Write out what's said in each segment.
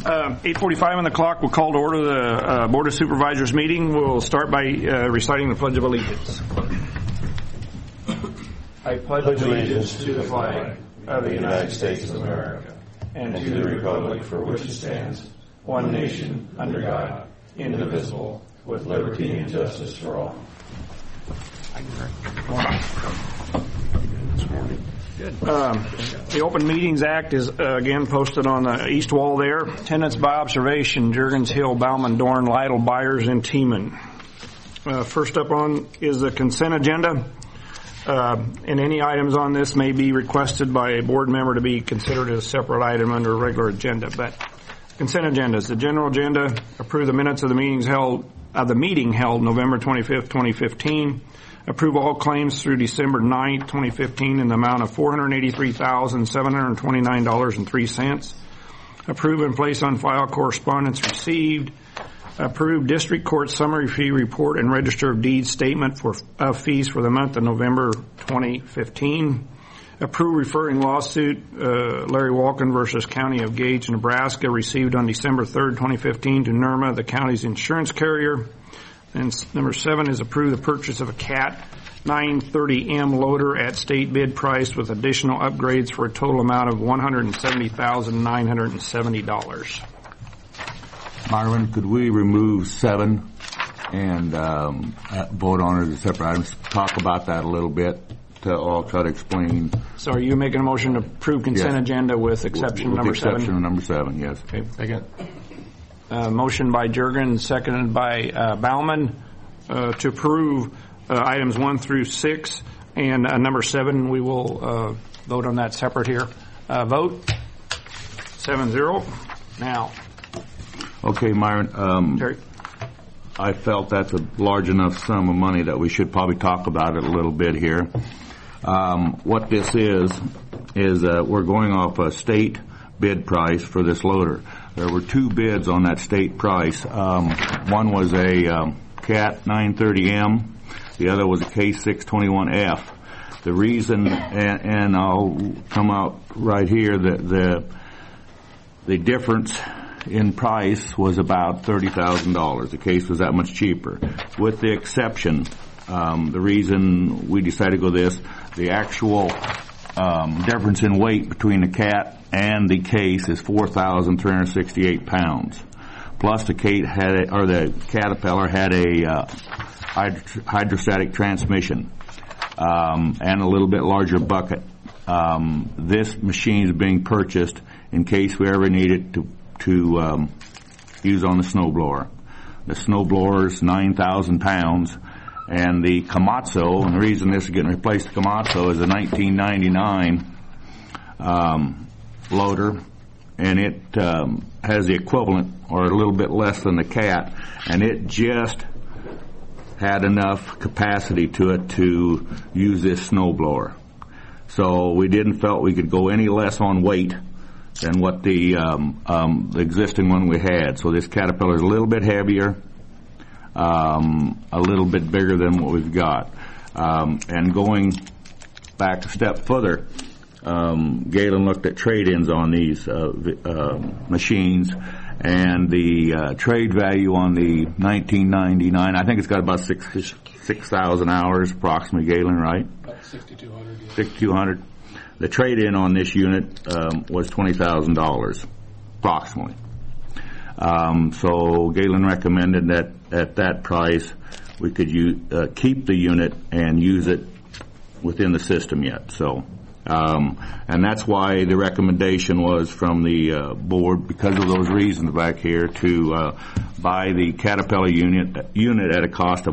8:45 on the clock. We'll call to order the Board of Supervisors meeting. We'll start by reciting the Pledge of Allegiance. I pledge allegiance to the flag of the United States of America and to the republic for which it stands, one nation, under God, indivisible, with liberty and justice for all. Good. The Open Meetings Act is again posted on the east wall there. Attendance by observation: Juergens, Hill, Bauman, Dorn, Lytle, Byers, and Tiemann. First up on is the consent agenda. And any items on this may be requested by a board member to be considered as a separate item under a regular agenda. But consent agendas: the general agenda, approve the minutes of the meeting held November 25th, 2015. Approve all claims through December 9th, 2015 in the amount of $483,729.03. Approve and place on file correspondence received. Approve District Court Summary Fee Report and Register of Deeds Statement of fees for the month of November 2015. Approve referring lawsuit Larry Walken versus County of Gage, Nebraska, received on December 3rd, 2015 to NERMA, the county's insurance carrier. And number 7 is approve the purchase of a CAT 930M loader at state bid price with additional upgrades for a total amount of $170,970. Myron, could we remove 7 and vote on it as separate items? Talk about that a little bit to all try to explain. So are you making a motion to approve consent agenda with exception number 7? With exception of number 7, yes. Okay. Second. Motion by Juergens, seconded by Bauman, to approve items 1 through 6, and number 7 we will vote on that separate here. Vote 7-0. Now. Okay, Myron. Terry. I felt that's a large enough sum of money that we should probably talk about it a little bit here. What this is we're going off a state bid price for this loader. There were 2 bids on that state price. One was a CAT 930M. The other was a K621F. The reason, and I'll come out right here, that the difference in price was about $30,000. The case was that much cheaper. With the exception, the reason we decided to go this, the actual difference in weight between the CAT and the case is 4,368 pounds. Plus the Caterpillar had a hydrostatic transmission and a little bit larger bucket. This machine is being purchased in case we ever need it to use on the snowblower. The snowblower is 9,000 pounds, and the Komatsu, and the reason this is getting replaced, the Komatsu is a 1999 loader, and it has the equivalent or a little bit less than the CAT, and it just had enough capacity to it to use this snowblower. So we didn't felt we could go any less on weight than what the existing one we had. So this Caterpillar is a little bit heavier, a little bit bigger than what we've got. And going back a step further, Galen looked at trade-ins on these machines, and the trade value on the 1999, I think it's got about 6,000 hours approximately, Galen, right? About 6,200. Yeah. 6,200. The trade-in on this unit was $20,000 approximately. So Galen recommended that at that price we could keep the unit and use it within the system yet. So, and that's why the recommendation was from the board, because of those reasons back here, to buy the Caterpillar unit at a cost of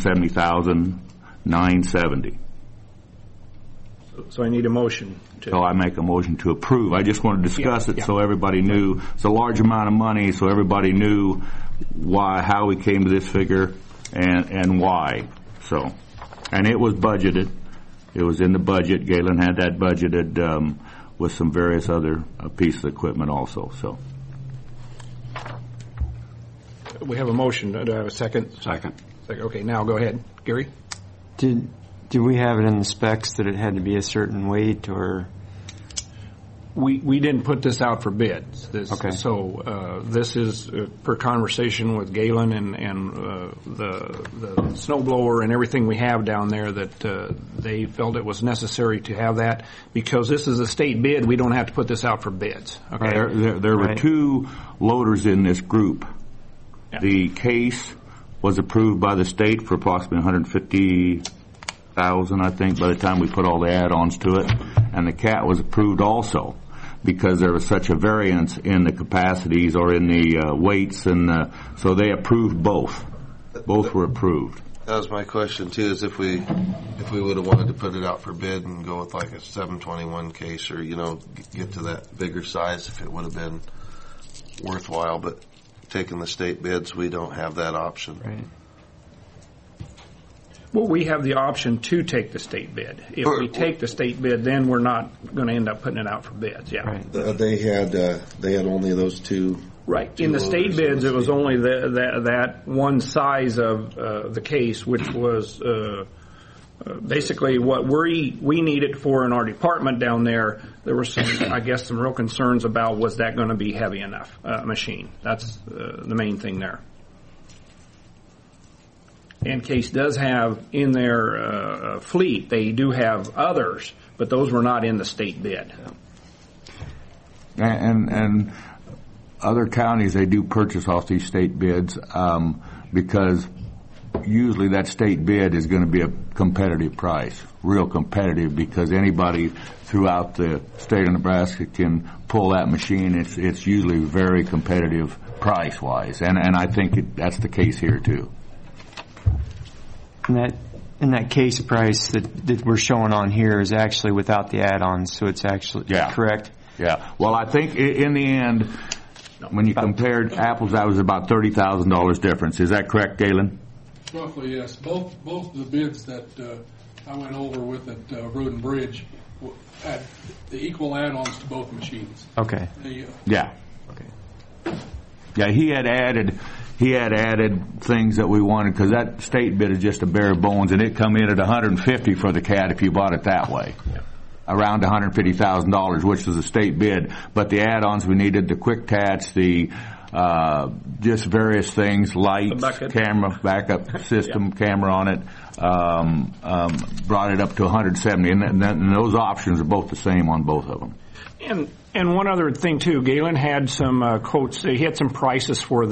$170,970. So I need a motion. So I make a motion to approve. I just want to discuss it so everybody knew. It's a large amount of money, so everybody knew how we came to this figure and why. So, and it was budgeted. It was in the budget. Galen had that budgeted with some various other pieces of equipment also. So we have a motion. Do I have a second? Second. Okay, now go ahead, Gary. Did we have it in the specs that it had to be a certain weight, or? We didn't put this out for bids. Okay. So this is per conversation with Galen and the snow blower and everything we have down there that they felt it was necessary to have that because this is a state bid. We don't have to put this out for bids. Okay. There were two loaders in this group. Yeah. The case was approved by the state for approximately $150,000, I think, by the time we put all the add-ons to it. And the CAT was approved also because there was such a variance in the capacities or in the weights, and so they approved both. Both were approved. That was my question too. Is if we would have wanted to put it out for bid and go with like a 721 case, or get to that bigger size, if it would have been worthwhile. But taking the state bids, we don't have that option. Right. Well, we have the option to take the state bid. If we take the state bid, then we're not going to end up putting it out for bids. Yeah. Right. They had only those two. Right. In the state bids, it was only that one size of the case, which was basically what we needed for in our department down there. There were some real concerns about was that going to be heavy enough machine. That's the main thing there. And Case does have in their fleet, they do have others, but those were not in the state bid. And other counties, they do purchase off these state bids because usually that state bid is going to be a competitive price, real competitive, because anybody throughout the state of Nebraska can pull that machine. It's usually very competitive price-wise, and I think that's the case here too. And that case price that we're showing on here is actually without the add-ons, so it's actually correct? Yeah. Well, I think in the end, when you compared apples, that was about $30,000 difference. Is that correct, Galen? Roughly, yes. Both of the bids that I went over with at Road and Bridge had the equal add-ons to both machines. Okay. Yeah. Okay. Yeah, he had added things that we wanted because that state bid is just a bare bones, and it come in at $150 for the CAT if you bought it that way. Yeah. Around $150,000, which was a state bid. But the add-ons we needed, the quick tats, the just various things, lights, camera, backup system, camera on it, brought it up to $170, and those options are both the same on both of them. And one other thing too, Galen had some quotes. He had some prices for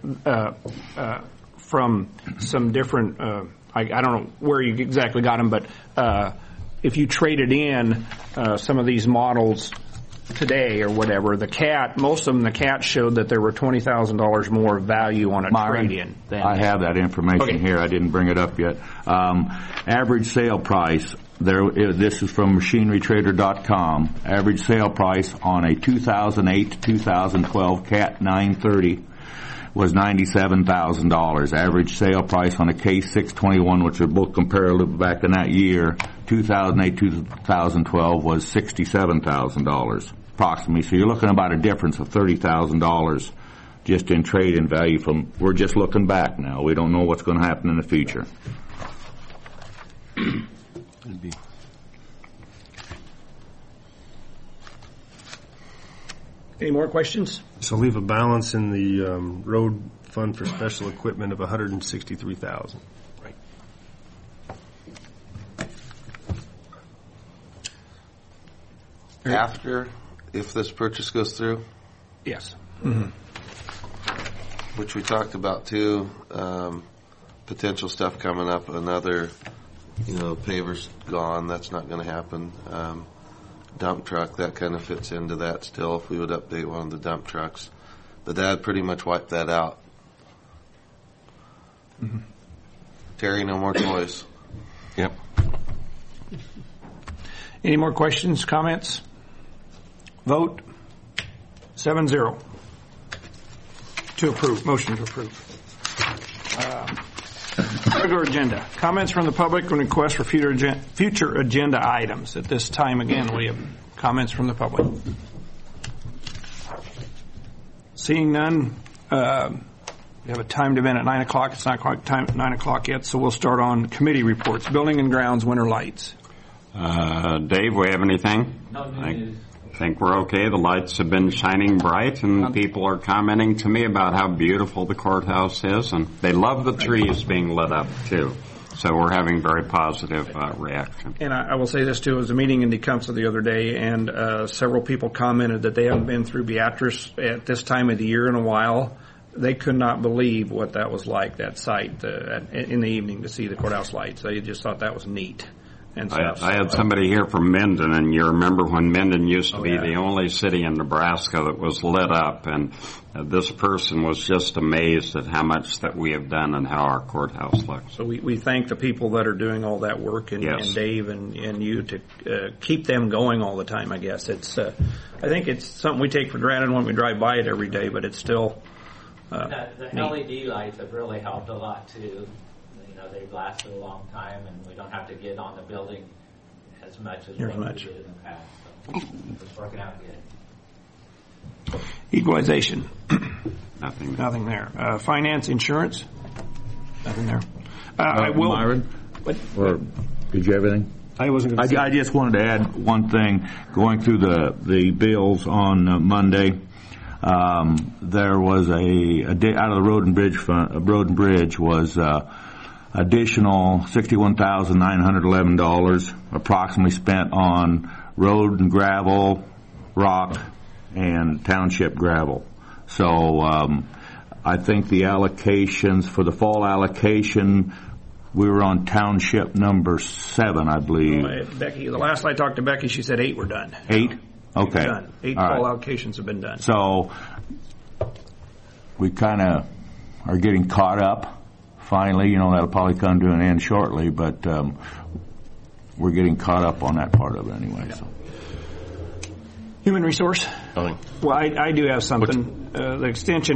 from some different. I don't know where you exactly got them, but if you traded in some of these models today or whatever, the CAT, most of them, the CAT showed that there were $20,000 more value on a trade-in. I have that information here. I didn't bring it up yet. Average sale price. This is from MachineryTrader.com. Average sale price on a 2008 to 2012 CAT 930 was $97,000. Average sale price on a Case 621, which are both comparative back in that year, 2008 to 2012 was $67,000 approximately. So you're looking about a difference of $30,000 just in trade-in value. We're just looking back now. We don't know what's going to happen in the future. Any more questions? So leave a balance in the road fund for special equipment of $163,000. Right. After, if this purchase goes through? Yes. Mm-hmm. Which we talked about too, potential stuff coming up, another, pavers gone, that's not going to happen. Dump truck, that kind of fits into that still if we would update one of the dump trucks. But that pretty much wiped that out. Mm-hmm. Terry, no more toys. Yep. Any more questions, comments? Vote 7-0 to approve. Motion to approve. Regular agenda. Comments from the public and requests for future agenda items. At this time, again, we have comments from the public. Seeing none, we have a timed event at 9 o'clock. It's not quite 9 o'clock yet, so we'll start on committee reports. Building and Grounds, winter lights. Dave, we have anything? No news. think we're okay. The lights have been shining bright, and people are commenting to me about how beautiful the courthouse is, and they love the trees being lit up, too. So we're having very positive reaction. And I will say this, too. It was a meeting in Tecumseh the other day, and several people commented that they haven't been through Beatrice at this time of the year in a while. They could not believe what that was like, that site, in the evening to see the courthouse lights. They just thought that was neat. And I had somebody here from Minden, and you remember when Minden used to be the only city in Nebraska that was lit up, and this person was just amazed at how much that we have done and how our courthouse looks. So we thank the people that are doing all that work, and Dave and you to keep them going all the time, I guess. It's I think it's something we take for granted when we drive by it every day, but it's still the LED lights have really helped a lot, too. They've lasted a long time, and we don't have to get on the building as much as we did in the past. So it's working out good. Equalization. Nothing there. Finance, insurance. Nothing there. I will. Myron, or did you have anything? I just wanted to add one thing. Going through the bills on Monday, there was out of the Road and Bridge fund. Road and Bridge was. Additional $61,911 approximately spent on road and gravel, rock, and township gravel. So I think the allocations for the fall allocation, we were on township number 7, I believe. Becky, the last I talked to Becky, she said 8 were done. 8? Okay. 8 fall allocations have been done. So we kind of are getting caught up. Finally, that'll probably come to an end shortly, but we're getting caught up on that part of it anyway. So. Human resource? Well, I do have something. The extension,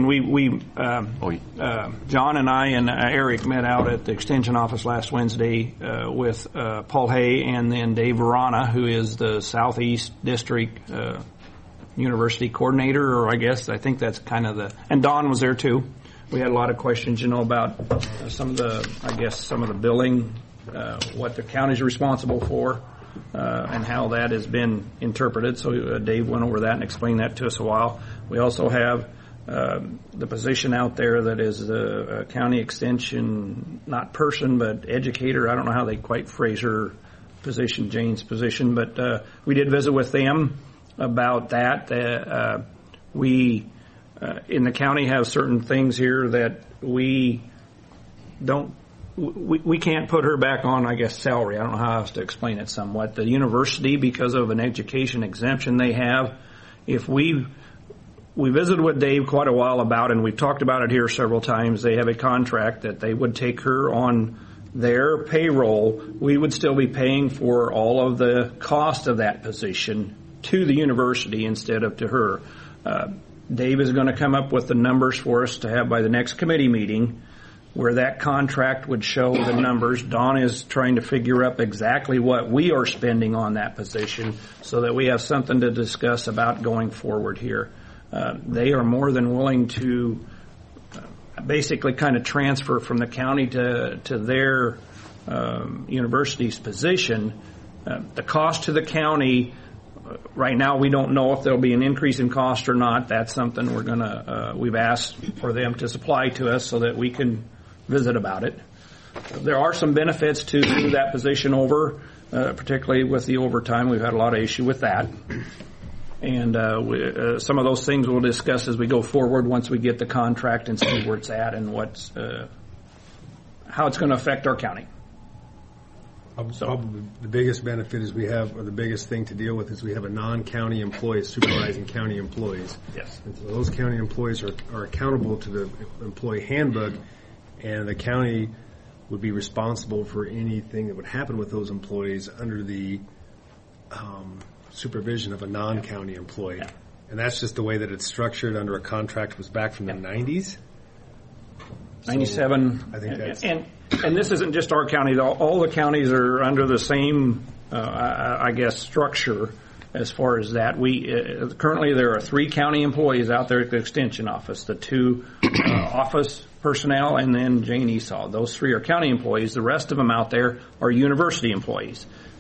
John and I and Eric met out at the extension office last Wednesday with Paul Hay and then Dave Verana, who is the Southeast District University Coordinator, or I think that's kind of and Don was there too. We had a lot of questions, about some of the billing, what the county's responsible for, and how that has been interpreted. So Dave went over that and explained that to us a while. We also have the position out there that is the county extension, not person, but educator. I don't know how they quite phrase her position, Jane's position, but we did visit with them about that. We in the county have certain things here that we can't put her back on, salary. I don't know how else to explain it somewhat. The university, because of an education exemption they have, if we visited with Dave quite a while about, and we've talked about it here several times, they have a contract that they would take her on their payroll. We would still be paying for all of the cost of that position to the university instead of to her. Dave is going to come up with the numbers for us to have by the next committee meeting where that contract would show the numbers. Don is trying to figure up exactly what we are spending on that position so that we have something to discuss about going forward here. They are more than willing to basically kind of transfer from the county to their university's position. The cost to the county, right now, we don't know if there'll be an increase in cost or not. That's something we've asked for them to supply to us so that we can visit about it. There are some benefits to that position over, particularly with the overtime. We've had a lot of issue with that. And some of those things we'll discuss as we go forward once we get the contract and see where it's at and how it's going to affect our county. Probably the biggest benefit is we have, or the biggest thing to deal with is we have a non-county employee supervising county employees. Yes. And so those county employees are accountable to the employee handbook, and the county would be responsible for anything that would happen with those employees under the supervision of a non-county employee. Yeah. And that's just the way that it's structured under a contract that was back from the 90s. 97. I think that's... And this isn't just our county. All the counties are under the same, structure as far as that. Currently there are 3 county employees out there at the extension office, the 2 office personnel, and then Jane Esau. Those 3 are county employees. The rest of them out there are university employees.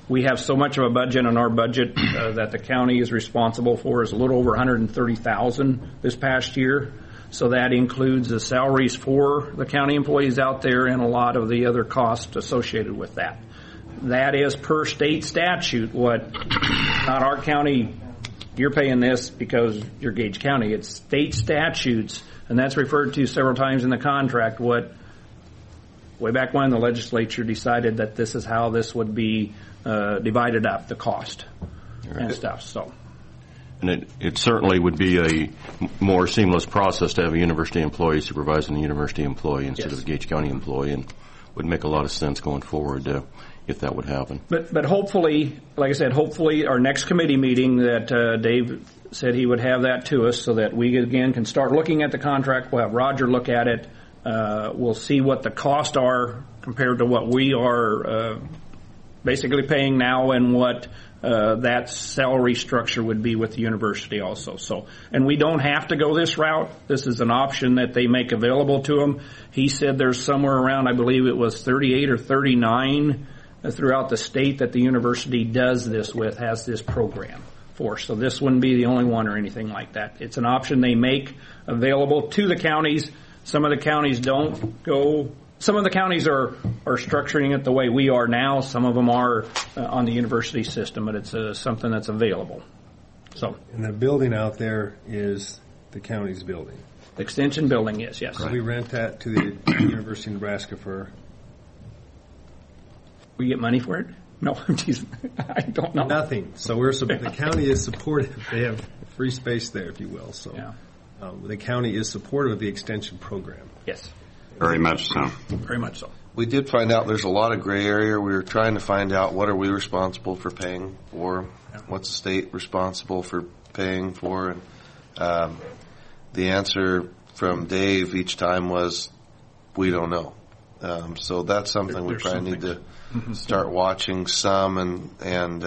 we have so much of a budget, and our budget that the county is responsible for is a little over $130,000 this past year. So that includes the salaries for the county employees out there and a lot of the other costs associated with that. That is per state statute. Not our county, you're paying this because you're Gage County. It's state statutes, and that's referred to several times in the contract. Way back when the legislature decided that this is how this would be divided up, the cost and stuff. So, and it certainly would be a more seamless process to have a university employee supervising a university employee instead of a Gage County employee, and would make a lot of sense going forward if that would happen. But hopefully, like I said, hopefully our next committee meeting that Dave said he would have that to us so that we again can start looking at the contract. We'll have Roger look at it. We'll see what the costs are compared to what we are basically paying now and what that salary structure would be with the university also. So, and we don't have to go this route. This is an option that they make available to them. He said there's somewhere around, I believe it was 38 or 39 throughout the state that the university does this with, has this program for. So this wouldn't be the only one or anything like that. It's an option they make available to the counties. Some of the counties don't go. Some of the counties are structuring it the way we are now. Some of them are on the university system, but it's something that's available. So, and the building out there is the county's building. The extension building is, yes. So we rent that to the University of Nebraska for. We get money for it? No, geez, I don't know. Nothing. So the county is supportive. They have free space there, if you will. So the county is supportive of the extension program. Yes. Very much so. Very much so. We did find out there's a lot of gray area. We were trying to find out what are we responsible for paying for, what's the state responsible for paying for, and the answer from Dave each time was, we don't know. So that's something we probably need to start watching some, and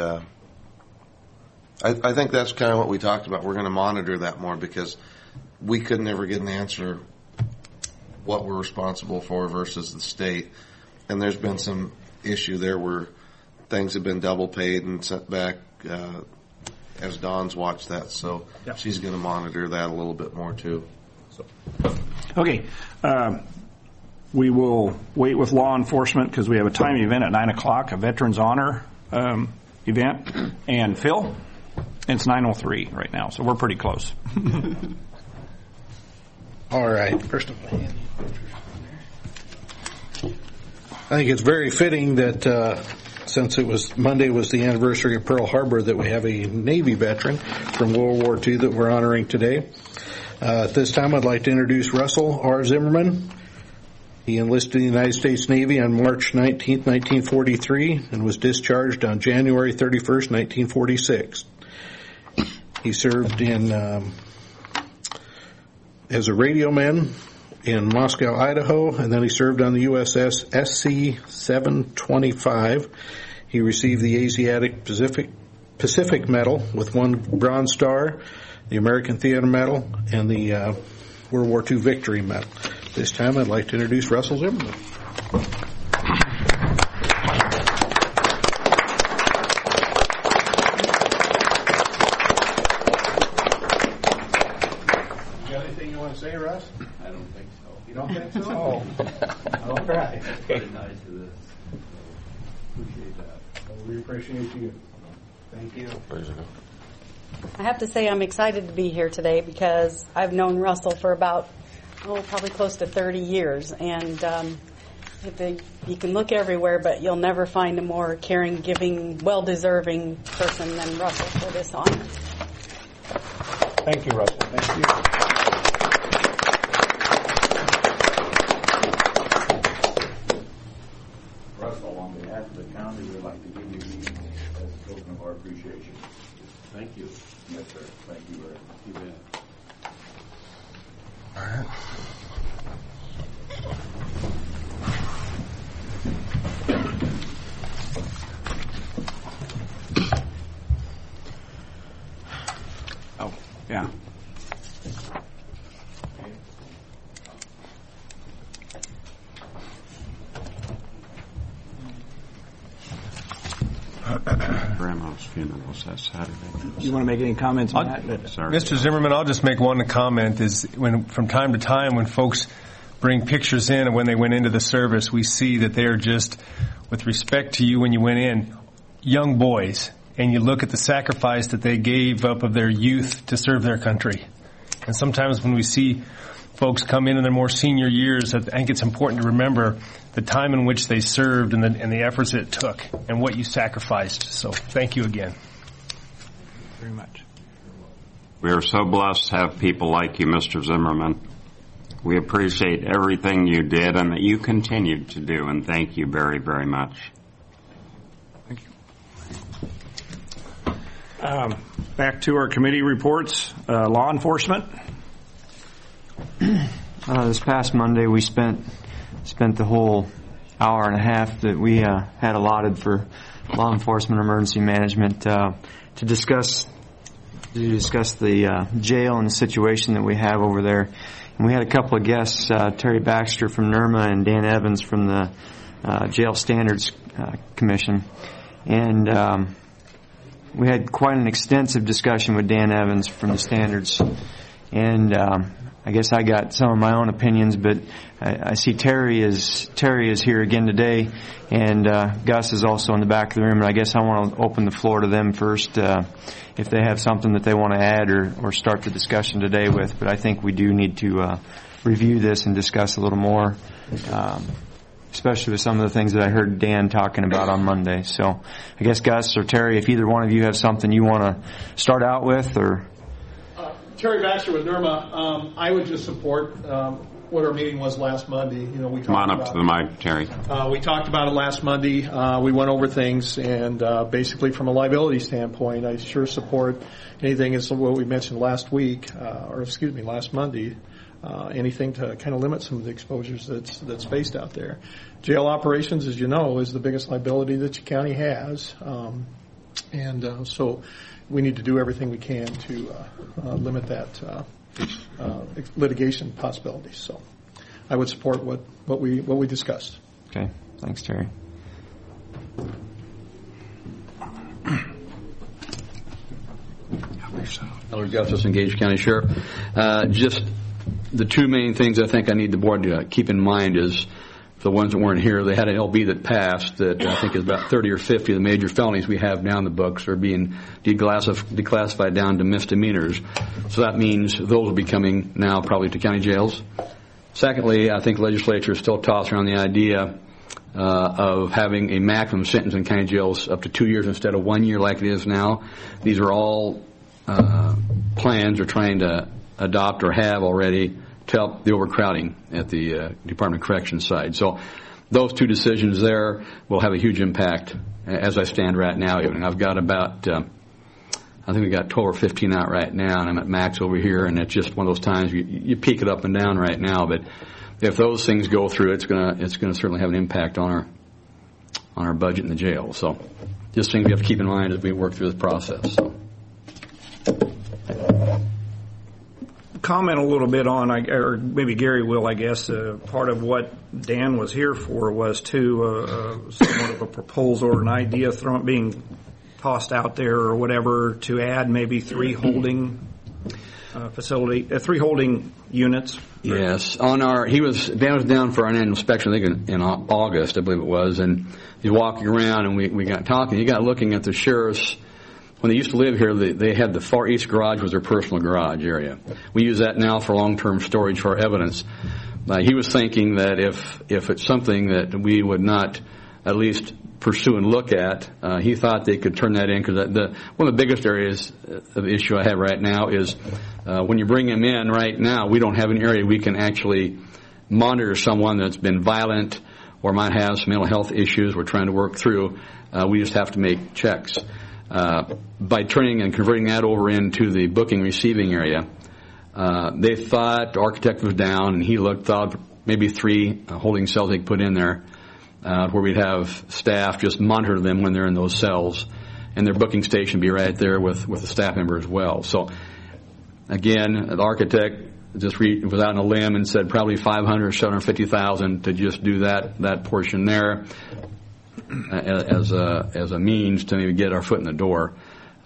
I think that's kind of what we talked about. We're going to monitor that more because we could never get an answer what we're responsible for versus the state. And there's been some issue there where things have been double paid and sent back as Dawn's watched that. So she's going to monitor that a little bit more too. So. Okay. We will wait with law enforcement because we have a time event at 9 o'clock, a Veterans Honor event. And Phil, it's 9:03 right now, so we're pretty close. All right. First of all, I think it's very fitting that since Monday was the anniversary of Pearl Harbor, that we have a Navy veteran from World War II that we're honoring today. At this time, I'd like to introduce Russell R. Zimmerman. He enlisted in the United States Navy on March 19, 1943, and was discharged on January 31st, 1946. He served as a radioman in Moscow, Idaho, and then he served on the USS SC-725. He received the Asiatic Pacific Medal with 1 Bronze Star, the American Theater Medal, and the World War II Victory Medal. This time I'd like to introduce Russell Zimmerman. Say, Russ? I don't think so. You don't think so? Oh. All right. Very nice of this. Appreciate that. Well, we appreciate you. Thank you. I have to say I'm excited to be here today because I've known Russell for about, probably close to 30 years. And you can look everywhere, but you'll never find a more caring, giving, well-deserving person than Russell for this honor. Thank you, Russell. Thank you. On behalf of the county, we'd like to give you these as a token of our appreciation. Thank you. Yes, sir. Thank you very much. You bet. All right. Oh, yeah. funerals that Saturday. You want to make any comments on that? Sorry. Mr. Zimmerman, I'll just make one comment. Is when from time to time when folks bring pictures in of when they went into the service, we see that they are just, with respect to you when you went in, young boys, and you look at the sacrifice that they gave up of their youth to serve their country. And sometimes when we see folks come in their more senior years, I think it's important to remember the time in which they served and the efforts it took and what you sacrificed. So thank you again. Very much. We are so blessed to have people like you, Mr. Zimmerman. We appreciate everything you did and that you continued to do, and thank you very, very much. Thank you. Back to our committee reports. Law enforcement. This past Monday, we spent the whole hour and a half that we had allotted for law enforcement emergency management to discuss the jail and the situation that we have over there. And we had a couple of guests, Terry Baxter from NERMA and Dan Evans from the Jail Standards Commission. And we had quite an extensive discussion with Dan Evans from the Standards. And I guess I got some of my own opinions, but I see Terry is here again today, and Gus is also in the back of the room. And I guess I want to open the floor to them first, if they have something that they want to add or start the discussion today with. But I think we do need to review this and discuss a little more, especially with some of the things that I heard Dan talking about on Monday. So I guess Gus or Terry, if either one of you have something you want to start out with, or Terry Baxter with NERMA. I would just support what our meeting was last Monday. We talked Come on up to the mic, Terry. We talked about it last Monday. We went over things, and basically from a liability standpoint, I sure support anything as what we mentioned last Monday. Anything to kind of limit some of the exposures that's faced out there. Jail operations, as you know, is the biggest liability that your county has, so we need to do everything we can to limit that litigation possibilities. So I would support what we discussed. Okay, thanks, Terry. Elder Justice and Gage County Sheriff. Just the two main things I think I need the board to keep in mind is, the ones that weren't here, they had an LB that passed that I think is about 30 or 50 of the major felonies we have now in the books are being declassified down to misdemeanors. So that means those will be coming now probably to county jails. Secondly, I think the legislature is still tossing around the idea of having a maximum sentence in county jails up to 2 years instead of 1 year like it is now. These are all plans they're trying to adopt or have already to help the overcrowding at the Department of Corrections side. So those two decisions there will have a huge impact as I stand right now. And I've got about, I think we've got 12 or 15 out right now, and I'm at max over here, and it's just one of those times you peak it up and down right now. But if those things go through, it's gonna certainly have an impact on our budget in the jail. So just things we have to keep in mind as we work through this process. So. Comment a little bit on, or maybe Gary will, I guess, part of what Dan was here for was somewhat of a proposal or an idea being tossed out there or whatever to add maybe three holding units. Yes, Dan was down for an annual inspection, I think in August, I believe it was, and he's walking around and we got talking. He got looking at the sheriff's. When they used to live here, they had the far east garage was their personal garage area. We use that now for long-term storage for our evidence. He was thinking that if it's something that we would not at least pursue and look at, he thought they could turn that in, because one of the biggest areas of issue I have right now is when you bring them in right now, we don't have an area we can actually monitor someone that's been violent or might have some mental health issues we're trying to work through. We just have to make checks. By turning and converting that over into the booking receiving area, they thought the architect was down, and he thought maybe 3 holding cells they could put in there, where we'd have staff just monitor them when they're in those cells, and their booking station be right there with the staff member as well. So again, the architect just was out on a limb and said probably $500,000 or $750,000 to just do that portion there. As a means to maybe get our foot in the door.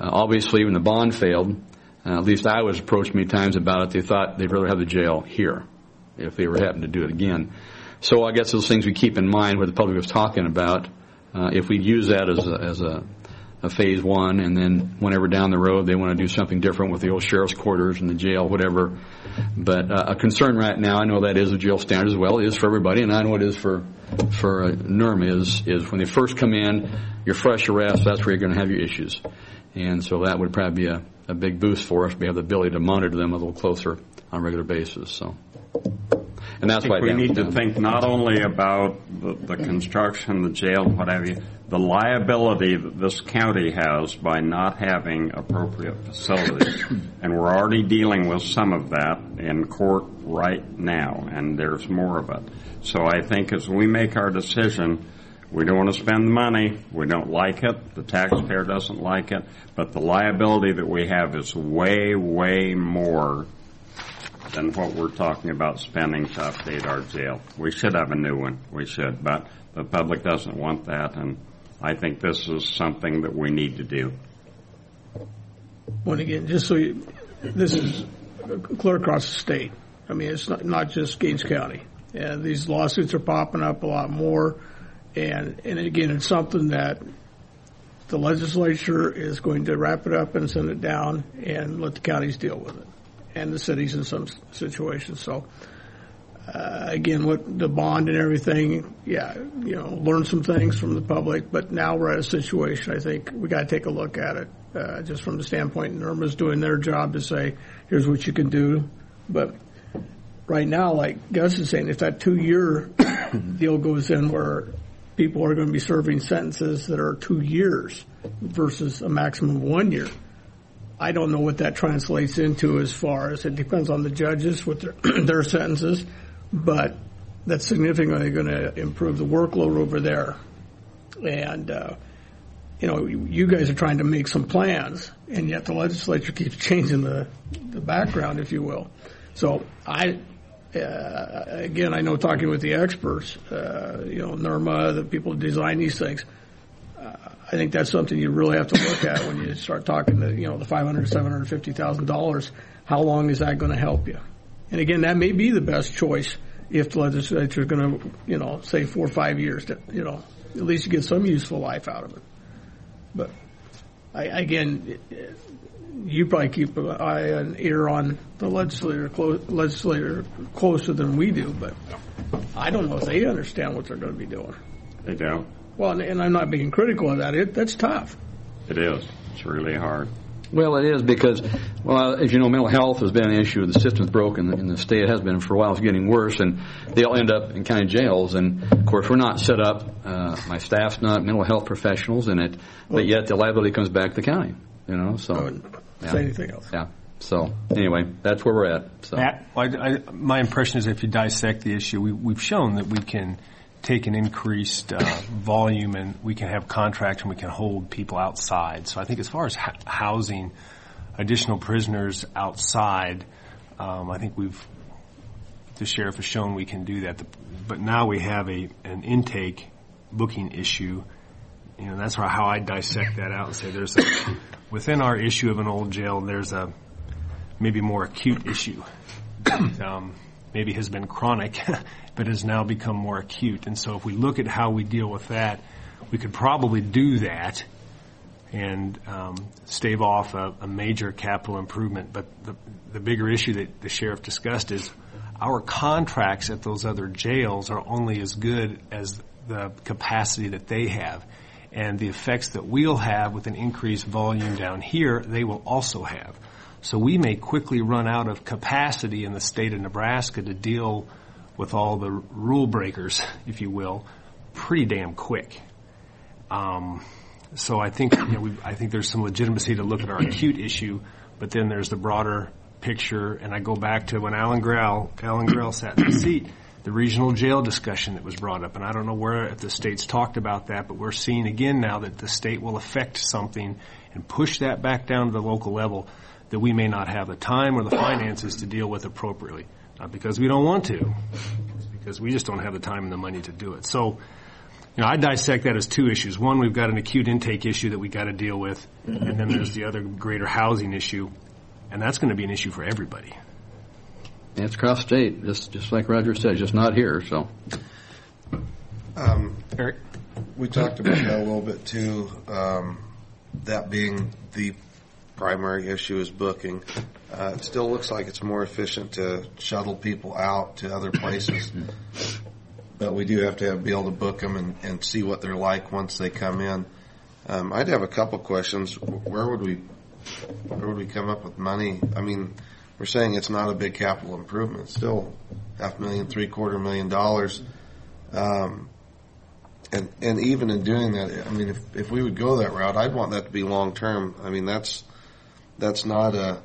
Obviously, when the bond failed, at least I was approached many times about it. They thought they'd rather have the jail here if they ever happened to do it again. So I guess those things we keep in mind what the public was talking about. If we use that as a phase one, and then whenever down the road they want to do something different with the old sheriff's quarters and the jail, whatever. But a concern right now, I know that is a jail standard as well. It is for everybody, and I know it is for NERMA is when they first come in, you're fresh arrest, that's where you're going to have your issues. And so that would probably be a big boost for us. We have the ability to monitor them a little closer on a regular basis. So, and that's why we need to think not only about the construction, the jail, what have you, the liability that this county has by not having appropriate facilities. And we're already dealing with some of that in court right now, and there's more of it. So I think as we make our decision, we don't want to spend the money. We don't like it. The taxpayer doesn't like it. But the liability that we have is way, way more than what we're talking about spending to update our jail. We should have a new one. We should. But the public doesn't want that, and I think this is something that we need to do. Well, again, just so this is clear across the state. I mean, it's not just Gates County. And these lawsuits are popping up a lot more. And again, it's something that the legislature is going to wrap it up and send it down and let the counties deal with it, and the cities in some situations. So, again, what the bond and everything, learn some things from the public. But now we're at a situation, I think we got to take a look at it, just from the standpoint NERMA's doing their job to say, here's what you can do. But right now, like Gus is saying, if that 2-year deal goes in where people are going to be serving sentences that are 2 years versus a maximum of 1 year, I don't know what that translates into as far as it depends on the judges with their sentences, but that's significantly going to improve the workload over there. And, you guys are trying to make some plans, and yet the legislature keeps changing the background, if you will. So again, I know talking with the experts, NERMA, the people who design these things, I think that's something you really have to look at when you start talking to, the $500,000 to $750,000. How long is that going to help you? And again, that may be the best choice if the legislature is going to, say 4 or 5 years to, at least you get some useful life out of it. But you probably keep an eye and ear on the legislator closer than we do, but I don't know if they understand what they're going to be doing. They don't. Well, and I'm not being critical of that. That's tough. It is. It's really hard. Well, it is because, as you know, mental health has been an issue. The system's broken in the state. It has been for a while. It's getting worse, and they'll end up in county jails. And, of course, we're not set up. My staff's not mental health professionals in it, but yet the liability comes back to the county, so. I wouldn't say anything else. Yeah. So, anyway, that's where we're at. So. Matt, my impression is if you dissect the issue, we've shown that we can take an increased volume and we can have contracts and we can hold people outside. So I think as far as housing additional prisoners outside, I think the sheriff has shown we can do that. But now we have an intake booking issue. That's how I dissect that out and say within our issue of an old jail, there's a maybe more acute issue. Maybe has been chronic, but has now become more acute. And so if we look at how we deal with that, we could probably do that and stave off a major capital improvement. But the bigger issue that the sheriff discussed is our contracts at those other jails are only as good as the capacity that they have. And the effects that we'll have with an increased volume down here, they will also have. So we may quickly run out of capacity in the state of Nebraska to deal with all the rule breakers, if you will, pretty damn quick. So I think I think there's some legitimacy to look at our acute issue, but then there's the broader picture. And I go back to when Alan Grell sat in the seat, the regional jail discussion that was brought up. And I don't know if the state's talked about that, but we're seeing again now that the state will affect something and push that back down to the local level that we may not have the time or the finances to deal with appropriately. Not because we don't want to, it's because we just don't have the time and the money to do it. So I dissect that as two issues. One, we've got an acute intake issue that we got to deal with, and then there's the other greater housing issue, and that's going to be an issue for everybody. Yeah, it's cross state, just like Roger said, just not here. So, Eric, we talked about that a little bit too. That being the primary issue is booking. It still looks like it's more efficient to shuttle people out to other places, but we do have to be able to book them and see what they're like once they come in. I'd have a couple questions. Where would we come up with money? I mean, we're saying it's not a big capital improvement. It's still $500,000, $750,000. And even in doing that, I mean, if we would go that route, I'd want that to be long term. I mean, that's not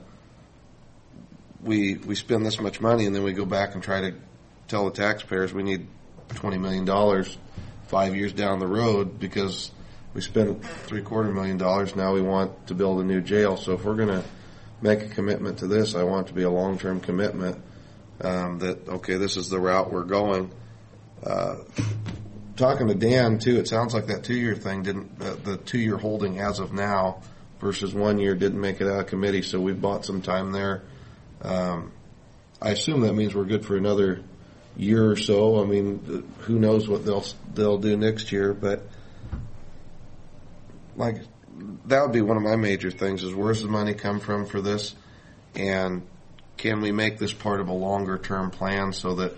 we spend this much money and then we go back and try to tell the taxpayers we need $20 million 5 years down the road because we spent $750,000. Now we want to build a new jail. So if we're going to make a commitment to this, I want it to be a long-term commitment that, okay, this is the route we're going. Talking to Dan, too, it sounds like that 2-year thing the 2-year holding as of now versus 1 year didn't make it out of committee, so we've bought some time there. I assume that means we're good for another year or so. I mean, who knows what they'll do next year, but like that would be one of my major things is where's the money come from for this, and can we make this part of a longer term plan so that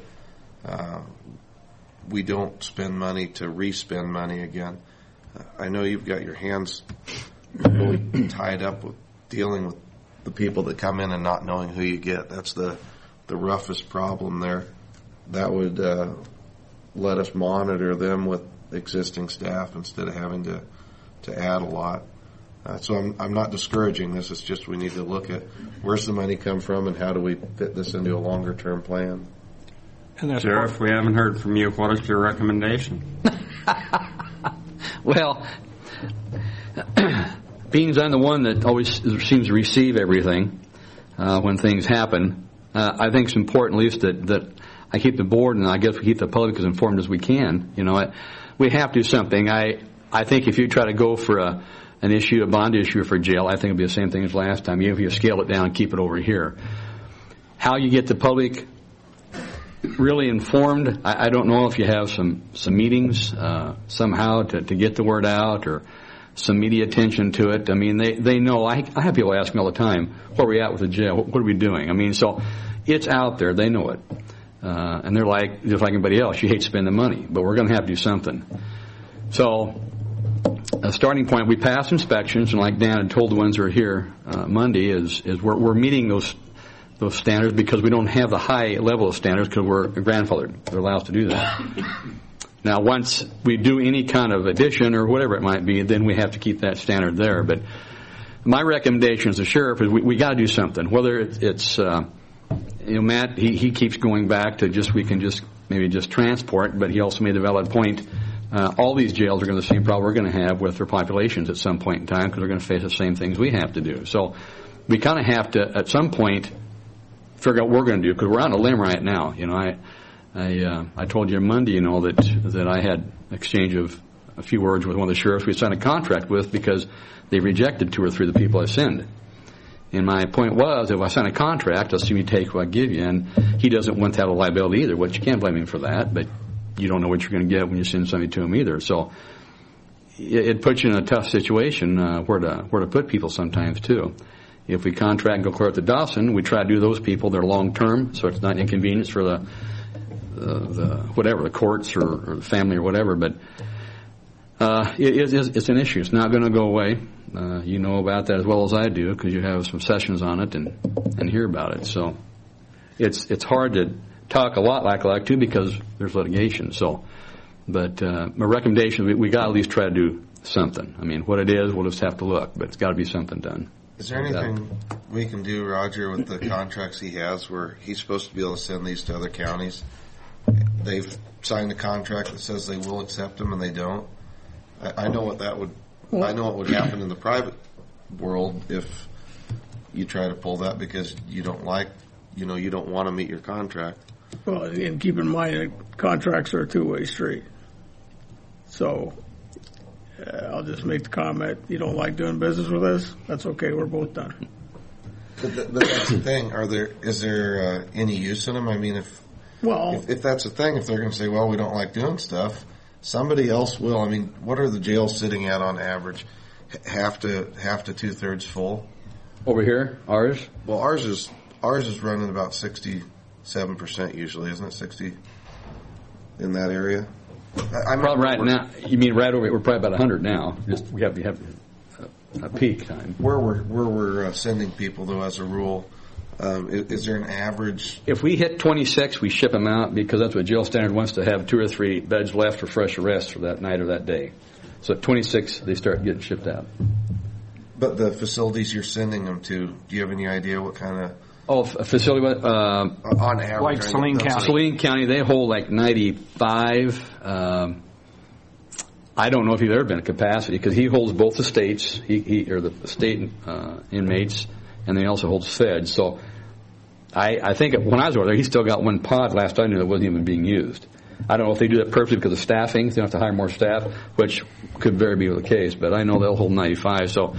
we don't spend money to re-spend money again. I know you've got your hands really tied up with dealing with the people that come in and not knowing who you get. That's the roughest problem there. That would let us monitor them with existing staff instead of having to add a lot. So I'm not discouraging this. It's just we need to look at where's the money come from and how do we fit this into a longer term plan. And Sheriff, we haven't heard from you. What is your recommendation? Well, being I'm the one that always seems to receive everything when things happen, I think it's important at least that I keep the board and I guess we keep the public as informed as we can. We have to do something. I think if you try to go for a bond issue for jail, I think it'll be the same thing as last time. Even if you scale it down and keep it over here. How you get the public really informed, I don't know if you have some meetings somehow to get the word out or some media attention to it. I mean, they know. I have people ask me all the time, where are we at with the jail? What are we doing? I mean, so it's out there. They know it. And they're like, just like anybody else, you hate spending money, but we're going to have to do something. So a starting point, we passed inspections, and like Dan had told the ones who are here Monday, is we're meeting those standards because we don't have the high level of standards because we're grandfathered. They're allowed to do that. Now, once we do any kind of addition or whatever it might be, then we have to keep that standard there. But my recommendation as a sheriff is we got to do something. Whether it's Matt, he keeps going back to we can maybe transport, but he also made a valid point. All these jails are going to have the same problem we're going to have with their populations at some point in time because they're going to face the same things we have to do. So we kind of have to, at some point, figure out what we're going to do because we're on a limb right now. I told you Monday, that I had exchange of a few words with one of the sheriffs we signed a contract with because they rejected 2 or 3 of the people I send. And my point was, if I sign a contract, I'll assume you take what I give you, and he doesn't want to have a liability either, which you can't blame him for that, but you don't know what you're going to get when you send somebody to him either. So it puts you in a tough situation where to put people sometimes too. If we contract and go clear up to Dawson, we try to do those people. They're long term, so it's not inconvenience for the courts or the family or whatever. But it's an issue. It's not going to go away. You know about that as well as I do because you have some sessions on it and hear about it. So it's hard to talk a lot like too because there's litigation. So, but my recommendation we got to at least try to do something. I mean, what it is, we'll just have to look, but it's got to be something done. Is there anything we can do, Roger, with the contracts he has where he's supposed to be able to send these to other counties? They've signed a contract that says they will accept them and they don't. I know what that would. I know what would happen in the private world if you try to pull that because you don't you don't want to meet your contract. Well, and keep in mind that contracts are a two-way street. So I'll just make the comment, you don't like doing business with us? That's okay, we're both done. But that's the thing. Is there any use in them? I mean, if that's the thing, if they're going to say, well, we don't like doing stuff, somebody else will. I mean, what are the jails sitting at on average? Half to 2/3 full. Over here, ours. Well, ours is running about 67% usually, isn't it? 60 in that area. Probably right now. You mean right over? We're probably about 100 now. Just we have a peak time. Where we're sending people though, as a rule, is there an average? If we hit 26, we ship them out because that's what jail standard wants, to have 2 or 3 beds left for fresh arrest for that night or that day. So at 26, they start getting shipped out. But the facilities you're sending them to, do you have any idea what kind of? Oh, a facility on average, like Saline County. Saline County, they hold like 95. I don't know if he's ever been at capacity because he holds both the states, or the state inmates, and then he also holds feds. So I think when I was over there, he still got 1 pod last I knew that wasn't even being used. I don't know if they do that purposely because of staffing. They don't have to hire more staff, which could very be the case. But I know they'll hold 95. So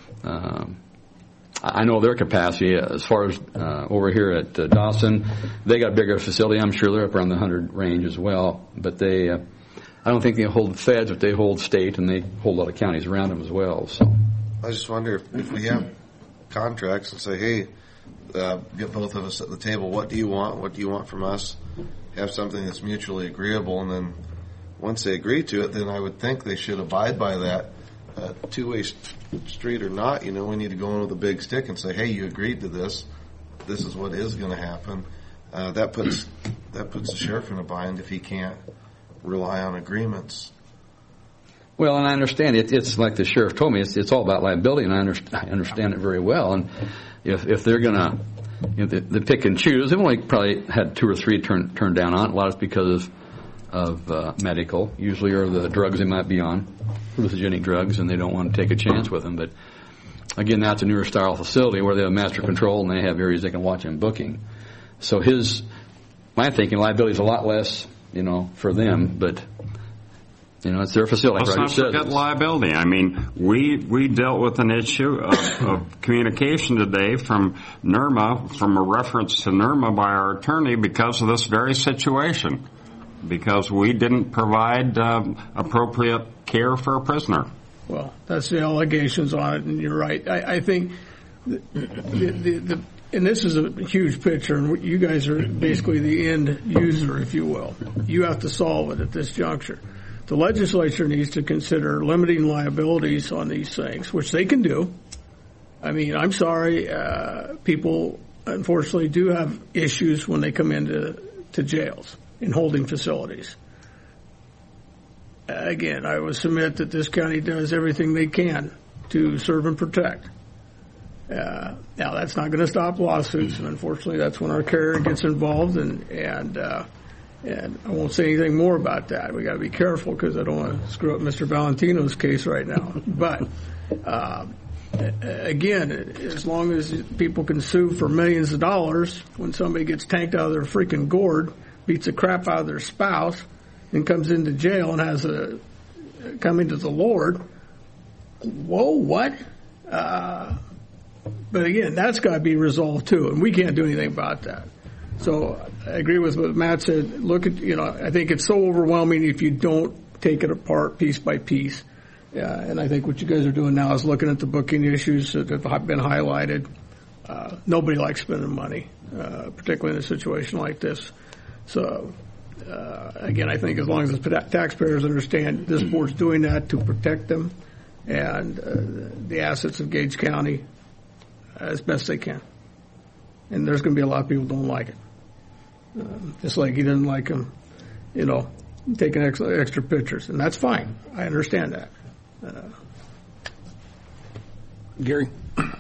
I know their capacity. As far as over here at Dawson, they got a bigger facility. I'm sure they're up around the 100 range as well. But they, I don't think they hold feds, but they hold state, and they hold a lot of counties around them as well. So I just wonder if we have contracts and say, hey, get both of us at the table. What do you want? What do you want from us? Have something that's mutually agreeable, and then once they agree to it, then I would think they should abide by that. Two-way street or not, we need to go in with a big stick and say, hey, you agreed to this. This is what is going to happen. That puts the sheriff in a bind if he can't rely on agreements. Well, and I understand it's like the sheriff told me. It's all about liability, and I understand it very well. And if they're going to they pick and choose, they've only probably had 2 or 3 turned down on it. A lot is because of medical, usually, or the drugs they might be on, hallucinogenic drugs, and they don't want to take a chance with them. But again, that's a newer style facility where they have master control and they have areas they can watch him booking. So my thinking, liability is a lot less, for them, but it's their facility. Let's not forget liability. I mean, we dealt with an issue of communication today from NERMA, from a reference to NERMA by our attorney because of this very situation, because we didn't provide appropriate care for a prisoner. Well, that's the allegations on it, and you're right. I think and this is a huge picture, and you guys are basically the end user, if you will. You have to solve it at this juncture. The legislature needs to consider limiting liabilities on these things, which they can do. I mean, I'm sorry, people unfortunately do have issues when they come into jails in holding facilities. Again, I would submit that this county does everything they can to serve and protect. Now, that's not going to stop lawsuits, and unfortunately, that's when our carrier gets involved, and I won't say anything more about that. We got to be careful because I don't want to screw up Mr. Valentino's case right now. But again, as long as people can sue for millions of dollars, when somebody gets tanked out of their freaking gourd, beats the crap out of their spouse, and comes into jail and has coming to the Lord, whoa, what? But again, that's got to be resolved too, and we can't do anything about that. So I agree with what Matt said. Look at, I think it's so overwhelming if you don't take it apart piece by piece. And I think what you guys are doing now is looking at the booking issues that have been highlighted. Nobody likes spending money, particularly in a situation like this. So, again, I think as long as the taxpayers understand this board's doing that to protect them and the assets of Gage County as best they can. And there's going to be a lot of people who don't like it. Just like he didn't like him, taking extra pictures. And that's fine. I understand that. Gary?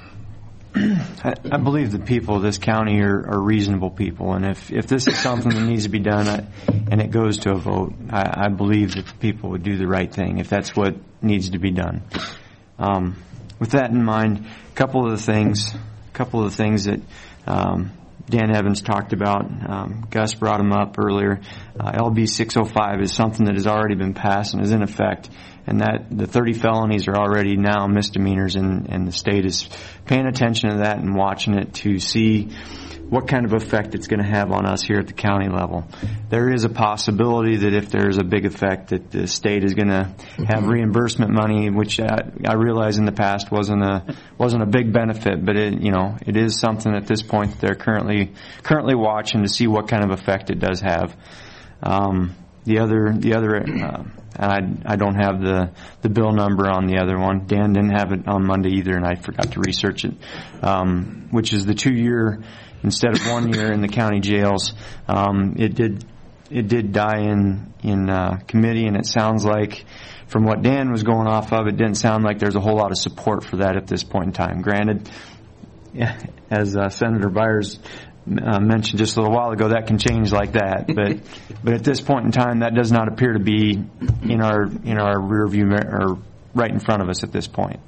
I believe the people of this county are reasonable people. And if this is something that needs to be done and it goes to a vote, I believe that the people would do the right thing if that's what needs to be done. With that in mind, a couple of the things that Dan Evans talked about. Gus brought him up earlier. LB 605 is something that has already been passed and is in effect, and that the 30 felonies are already now misdemeanors, and the state is paying attention to that and watching it to see what kind of effect it's going to have on us here at the county level. There is a possibility that if there's a big effect, that the state is going to have reimbursement money, which I realize in the past wasn't a big benefit, but it is something at this point that they're currently watching to see what kind of effect it does have. The other, I don't have the bill number on the other one. Dan didn't have it on Monday either, and I forgot to research it, which is the 2-year instead of 1 year in the county jails. It did die in committee, and it sounds like, from what Dan was going off of, it didn't sound like there's a whole lot of support for that at this point in time. Granted, as Senator Byers mentioned just a little while ago, that can change like that. But at this point in time, that does not appear to be in our rear view or right in front of us at this point.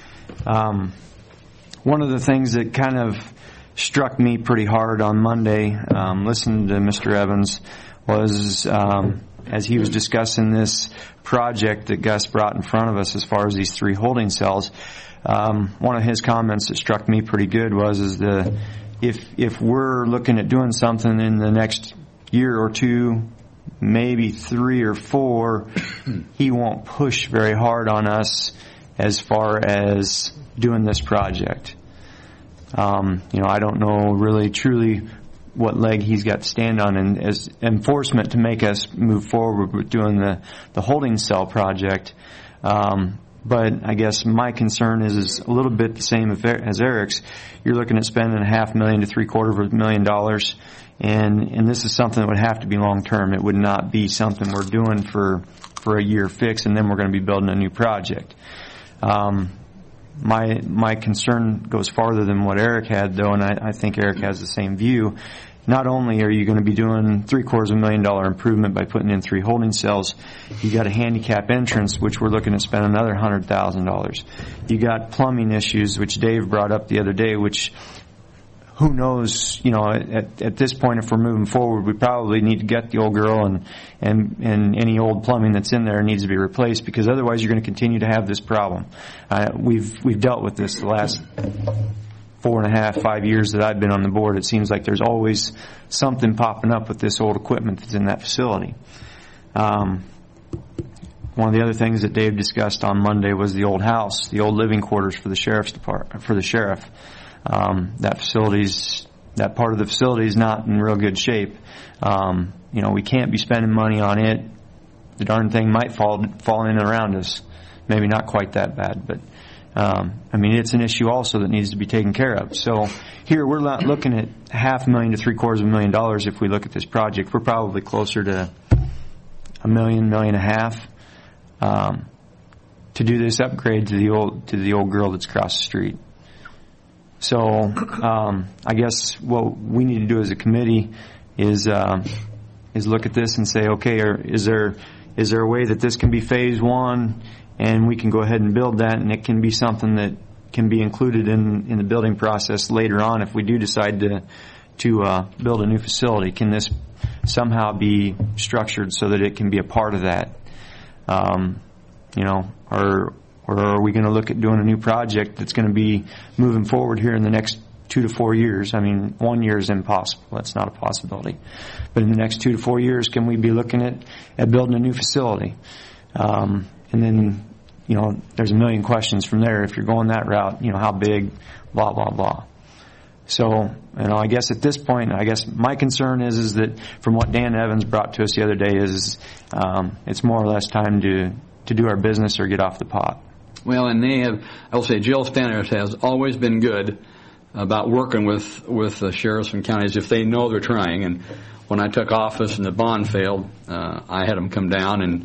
One of the things that kind of struck me pretty hard on Monday, listening to Mr. Evans, was as he was discussing this project that Gus brought in front of us as far as these 3 holding cells. One of his comments that struck me pretty good was if we're looking at doing something in the next year or 2, maybe 3 or 4, he won't push very hard on us as far as doing this project. I don't know really truly what leg he's got to stand on and as enforcement to make us move forward with doing the holding cell project. But I guess my concern is a little bit the same as Eric's. You're looking at spending $500,000 to $750,000, and this is something that would have to be long term. It would not be something we're doing for a year fix and then we're going to be building a new project. My concern goes farther than what Eric had, though, and I think Eric has the same view. Not only are you going to be doing $750,000 improvement by putting in 3 holding cells, you got a handicap entrance, which we're looking to spend another $100,000. You got plumbing issues, which Dave brought up the other day, which who knows, at this point, if we're moving forward, we probably need to get the old girl and any old plumbing that's in there needs to be replaced, because otherwise you're going to continue to have this problem. We've dealt with this the last 4.5, 5 years that I've been on the board. It seems like there's always something popping up with this old equipment that's in that facility. One of the other things that Dave discussed on Monday was the old house, the old living quarters for the sheriff. That part of the facility is not in real good shape. We can't be spending money on it. The darn thing might fall in around us. Maybe not quite that bad, but it's an issue also that needs to be taken care of. So here we're not looking at $500,000 to $750,000 if we look at this project. We're probably closer to $1 million, $1.5 million to do this upgrade to the old girl that's across the street. So I guess what we need to do as a committee is look at this and say, okay, is there a way that this can be phase 1 and we can go ahead and build that, and it can be something that can be included in the building process later on if we do decide to build a new facility? Can this somehow be structured so that it can be a part of that? Or are we going to look at doing a new project that's going to be moving forward here in the next 2 to 4 years? 1 year is impossible. That's not a possibility. But in the next 2 to 4 years, can we be looking at building a new facility? And then, there's a million questions from there. If you're going that route, how big, blah, blah, blah. So, I guess at this point, my concern is that from what Dan Evans brought to us the other day is it's more or less time to do our business or get off the pot. Well, and I will say, Jill Standards has always been good about working with the sheriffs and counties if they know they're trying. And when I took office and the bond failed, I had them come down and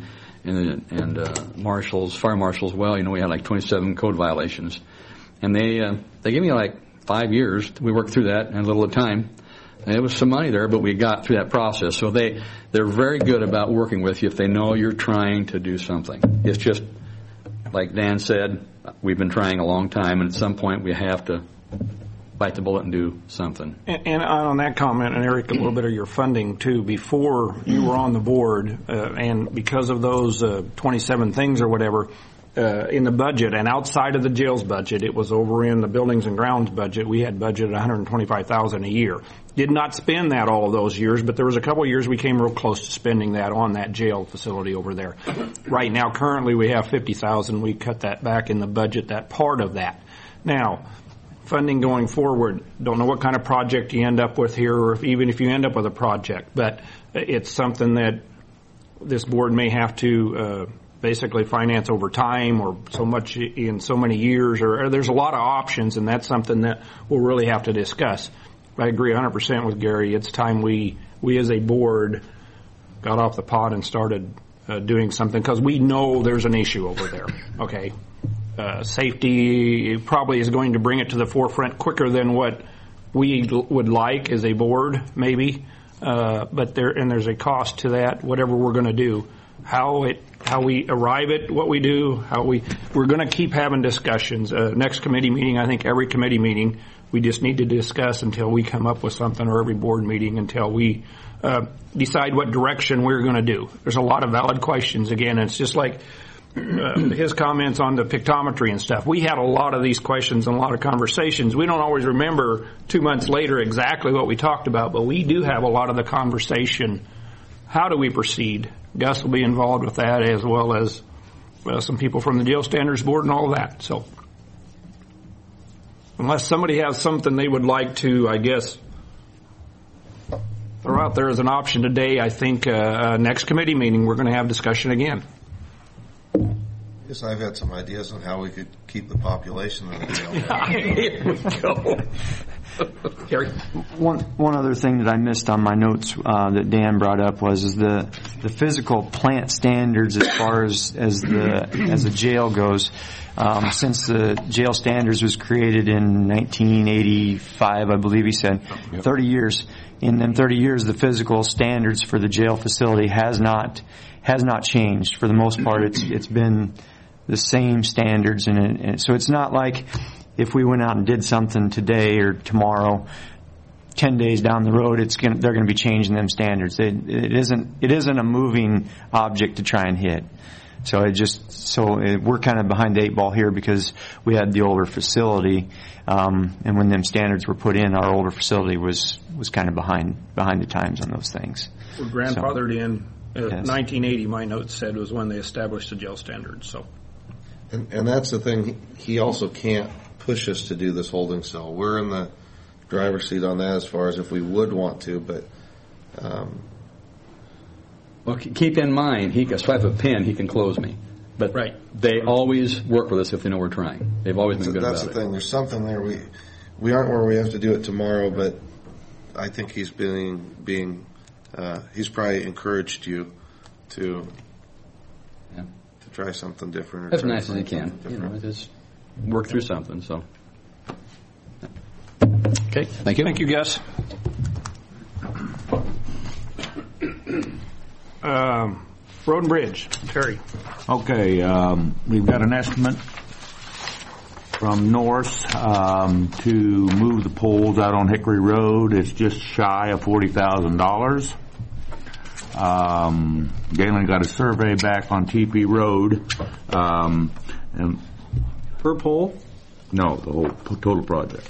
fire marshals. Well, we had like 27 code violations, and they gave me like 5 years. We worked through that in a little at a time. And it was some money there, but we got through that process. So they're very good about working with you if they know you're trying to do something. It's just, like Dan said, we've been trying a long time, and at some point we have to bite the bullet and do something. And on that comment, and Eric, a little bit of your funding too, before you were on the board, and because of those 27 things or whatever, in the budget and outside of the jail's budget, it was over in the buildings and grounds budget. We had budgeted $125,000 a year. Did not spend that all of those years, but there was a couple of years we came real close to spending that on that jail facility over there. Right now, currently we have $50,000. We cut that back in the budget, that part of that. Now, funding going forward, don't know what kind of project you end up with here, or even if you end up with a project, but it's something that this board may have to basically finance over time, or so much in so many years, or there's a lot of options, and that's something that we'll really have to discuss. I agree 100% with Gary. It's time we as a board got off the pot and started doing something, because we know there's an issue over there. Okay. Safety probably is going to bring it to the forefront quicker than what we would like as a board, maybe. But there's a cost to that, whatever we're going to do. How we arrive at what we do, we're going to keep having discussions. Next committee meeting, I think every committee meeting, we just need to discuss until we come up with something, or every board meeting until we decide what direction we're going to do. There's a lot of valid questions. Again, it's just like his comments on the pictometry and stuff. We had a lot of these questions and a lot of conversations. We don't always remember 2 months later exactly what we talked about, but we do have a lot of the conversation. How do we proceed? Gus will be involved with that, as well as some people from the Jail Standards Board and all that. So unless somebody has something they would like to, I guess, throw out there as an option today, I think next committee meeting we're going to have discussion again. Yes, I've had some ideas on how we could keep the population in the jail. Here we go. Gary? One other thing that I missed on my notes that Dan brought up was the physical plant standards as far as the jail goes. Since the jail standards was created in 1985, I believe he said, 30 years. In them 30 years, the physical standards for the jail facility has not changed. For the most part, it's been the same standards, and so it's not like if we went out and did something today or tomorrow, 10 days down the road, they're going to be changing them standards. It isn't a moving object to try and hit. So we're kind of behind the eight ball here because we had the older facility, and when them standards were put in, our older facility was kind of behind the times on those things. We're grandfathered in. 1980, my notes said, was when they established the jail standards. So, and that's the thing. He also can't push us to do this holding cell. We're in the driver's seat on that as far as if we would want to, but. Well, keep in mind, he can swipe a pen, he can close me. But they always work with us if they know we're trying. They've always been good about it. That's the thing. There's something there. We aren't where we have to do it tomorrow, but I think he's he's probably encouraged you to try something different. As nice as he can. Just work through something. So, okay. Thank you. Thank you, Gus. Road and Bridge, Terry. Okay, we've got an estimate from Norse to move the poles out on Hickory Road. It's just shy of $40,000. Galen got a survey back on TP Road. And per pole? No, the whole total project.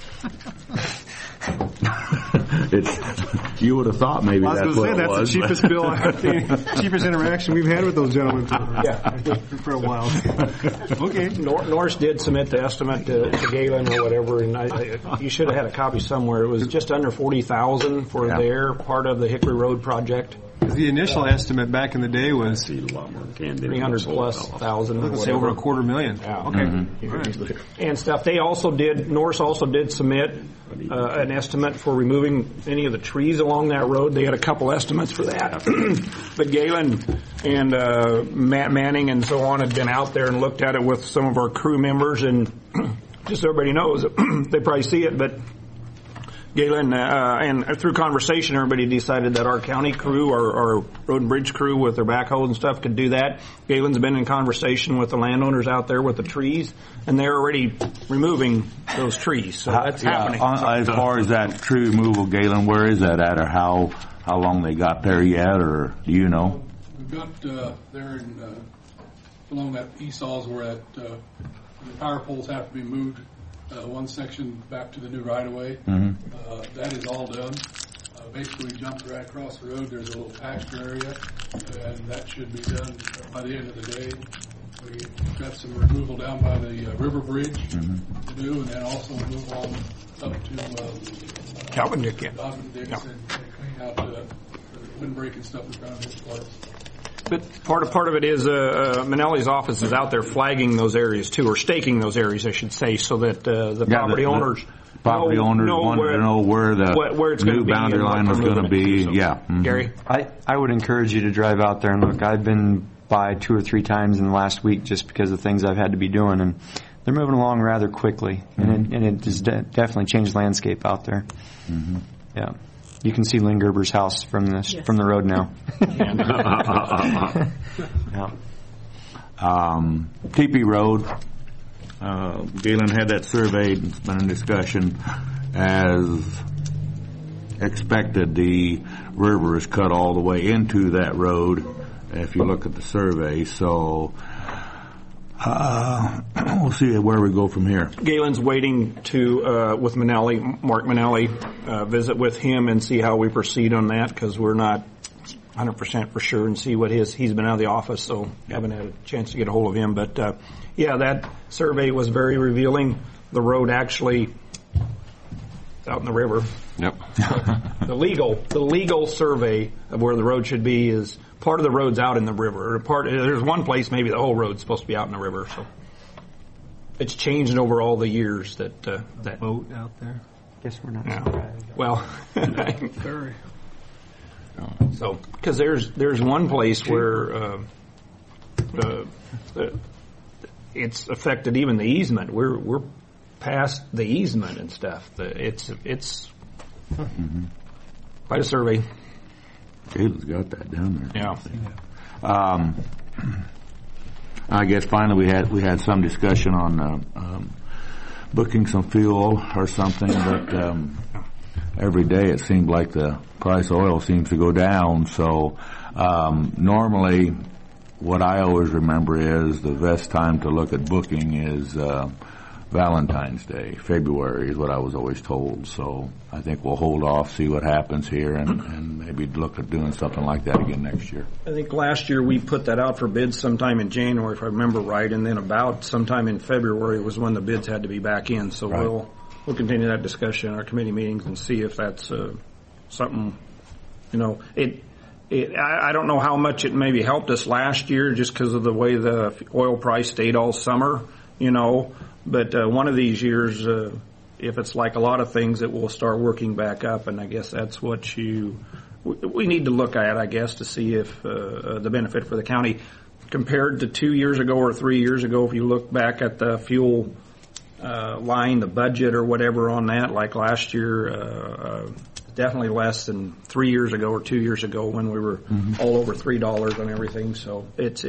You would have thought maybe that's what it was. That's the cheapest bill, the cheapest interaction we've had with those gentlemen for a while. Okay. Norse did submit the estimate to Galen or whatever, and you should have had a copy somewhere. It was just under $40,000 for their part of the Hickory Road project. The initial estimate back in the day was 300 plus thousand. Let's say over $250,000. Yeah. Okay. Mm-hmm. Right. And stuff. Norse also did submit an estimate for removing any of the trees along that road. They had a couple estimates for that. But Galen and Matt Manning and so on had been out there and looked at it with some of our crew members, and just so everybody knows, they probably see it, but Galen, and through conversation, everybody decided that our county crew, our road and bridge crew with their backhoes and stuff could do that. Galen's been in conversation with the landowners out there with the trees, and they're already removing those trees. So that's happening. As far as that tree removal, Galen, where is that at, or how long they got there yet, or do you know? We've got there in, along that Esau's where the power poles have to be moved. One section back to the new right-of-way. Mm-hmm. That is all done. Basically, we jumped right across the road. There's a little pasture area, and that should be done by the end of the day. We've got some removal down by the river bridge to do, and then also move on up to Calvin Dick, and clean out the windbreak and stuff that's around his place. But part of it is Manelli's office is out there flagging those areas too, or staking those areas, I should say, so that the property owners wanted to know where the new boundary line was going to be. So, yeah, Gary, I would encourage you to drive out there and look. I've been by 2 or 3 times in the last week just because of things I've had to be doing, and they're moving along rather quickly, and it has definitely changed landscape out there. Mm-hmm. Yeah. You can see Lynn Gerber's house from the road now. TP Road, Galen had that surveyed. It's been in discussion. As expected, the river is cut all the way into that road, if you look at the survey. So we'll see where we go from here. Galen's waiting to, with Mark Manelli, visit with him and see how we proceed on that, because we're not 100% for sure, and see what he's been out of the office, so haven't had a chance to get a hold of him. But that survey was very revealing. The road actually out in the river. Yep. The legal survey of where the road should be is part of the road's out in the river. There's one place maybe the whole road's supposed to be out in the river. So it's changed over all the years that boat out there. Guess we're not. Yeah. Well, very. So because there's one place where it's affected even the easement. We're past the easement and stuff. It's quite a survey. Galen's got that down there. Yeah. I guess finally we had some discussion on booking some fuel or something, but every day it seemed like the price of oil seems to go down. So normally, what I always remember is the best time to look at booking is Valentine's Day. February is what I was always told. So I think we'll hold off, see what happens here, and maybe look at doing something like that again next year. I think last year we put that out for bids sometime in January, if I remember right, and then about sometime in February was when the bids had to be back in. So right. We'll continue that discussion in our committee meetings and see if that's something. I don't know how much it maybe helped us last year just because of the way the oil price stayed all summer, But one of these years, if it's like a lot of things, it will start working back up, and I guess that's what we need to look at, I guess, to see if the benefit for the county compared to 2 years ago or 3 years ago. If you look back at the fuel line, the budget or whatever on that, like last year, definitely less than 3 years ago or 2 years ago when we were all over $3 on everything. So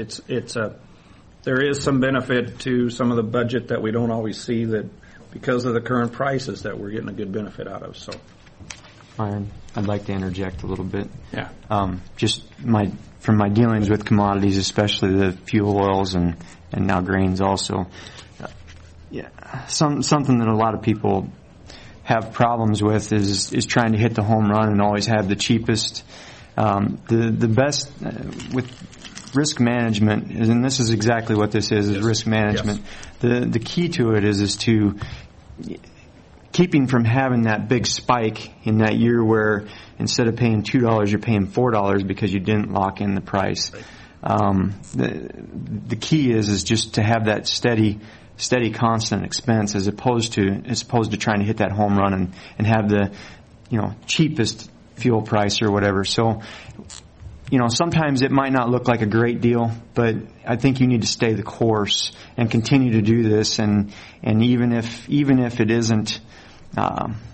there is some benefit to some of the budget that we don't always see, that because of the current prices that we're getting a good benefit out of. So, Myron, I'd like to interject a little bit. Yeah. Just from my dealings with commodities, especially the fuel oils and now grains also. Something that a lot of people have problems with is trying to hit the home run and always have the cheapest. The best with risk management, and this is exactly what this is risk management. Yes. The key to it is to keeping from having that big spike in that year where instead of paying $2, you're paying $4 because you didn't lock in the price. Right. The key is just to have that steady constant expense as opposed to trying to hit that home run and have the cheapest fuel price or whatever. So sometimes it might not look like a great deal, but I think you need to stay the course and continue to do this. And even if it isn't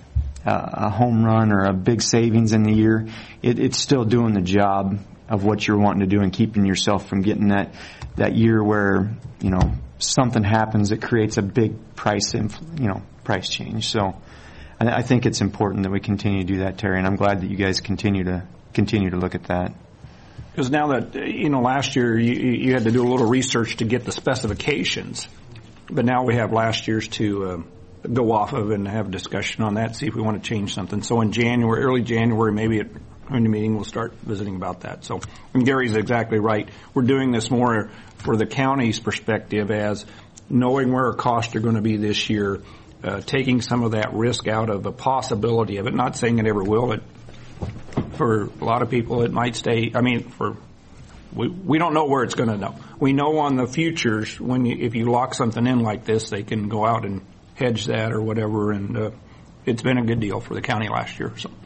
a home run or a big savings in the year. It's still doing the job of what you're wanting to do and keeping yourself from getting that year where, something happens that creates a big price change. So I think it's important that we continue to do that, Terry, and I'm glad that you guys continue to look at that. Because now that, last year you had to do a little research to get the specifications, but now we have last year's to go off of and have a discussion on that, see if we want to change something. So in January, early January, maybe at the meeting we'll start visiting about that. So, and Gary's exactly right. We're doing this more for the county's perspective as knowing where our costs are going to be this year, taking some of that risk out of the possibility of it, not saying it ever will. For a lot of people, it might stay. We don't know where it's going to know. We know on the futures if you lock something in like this, they can go out and hedge that or whatever, and it's been a good deal for the county last year. So,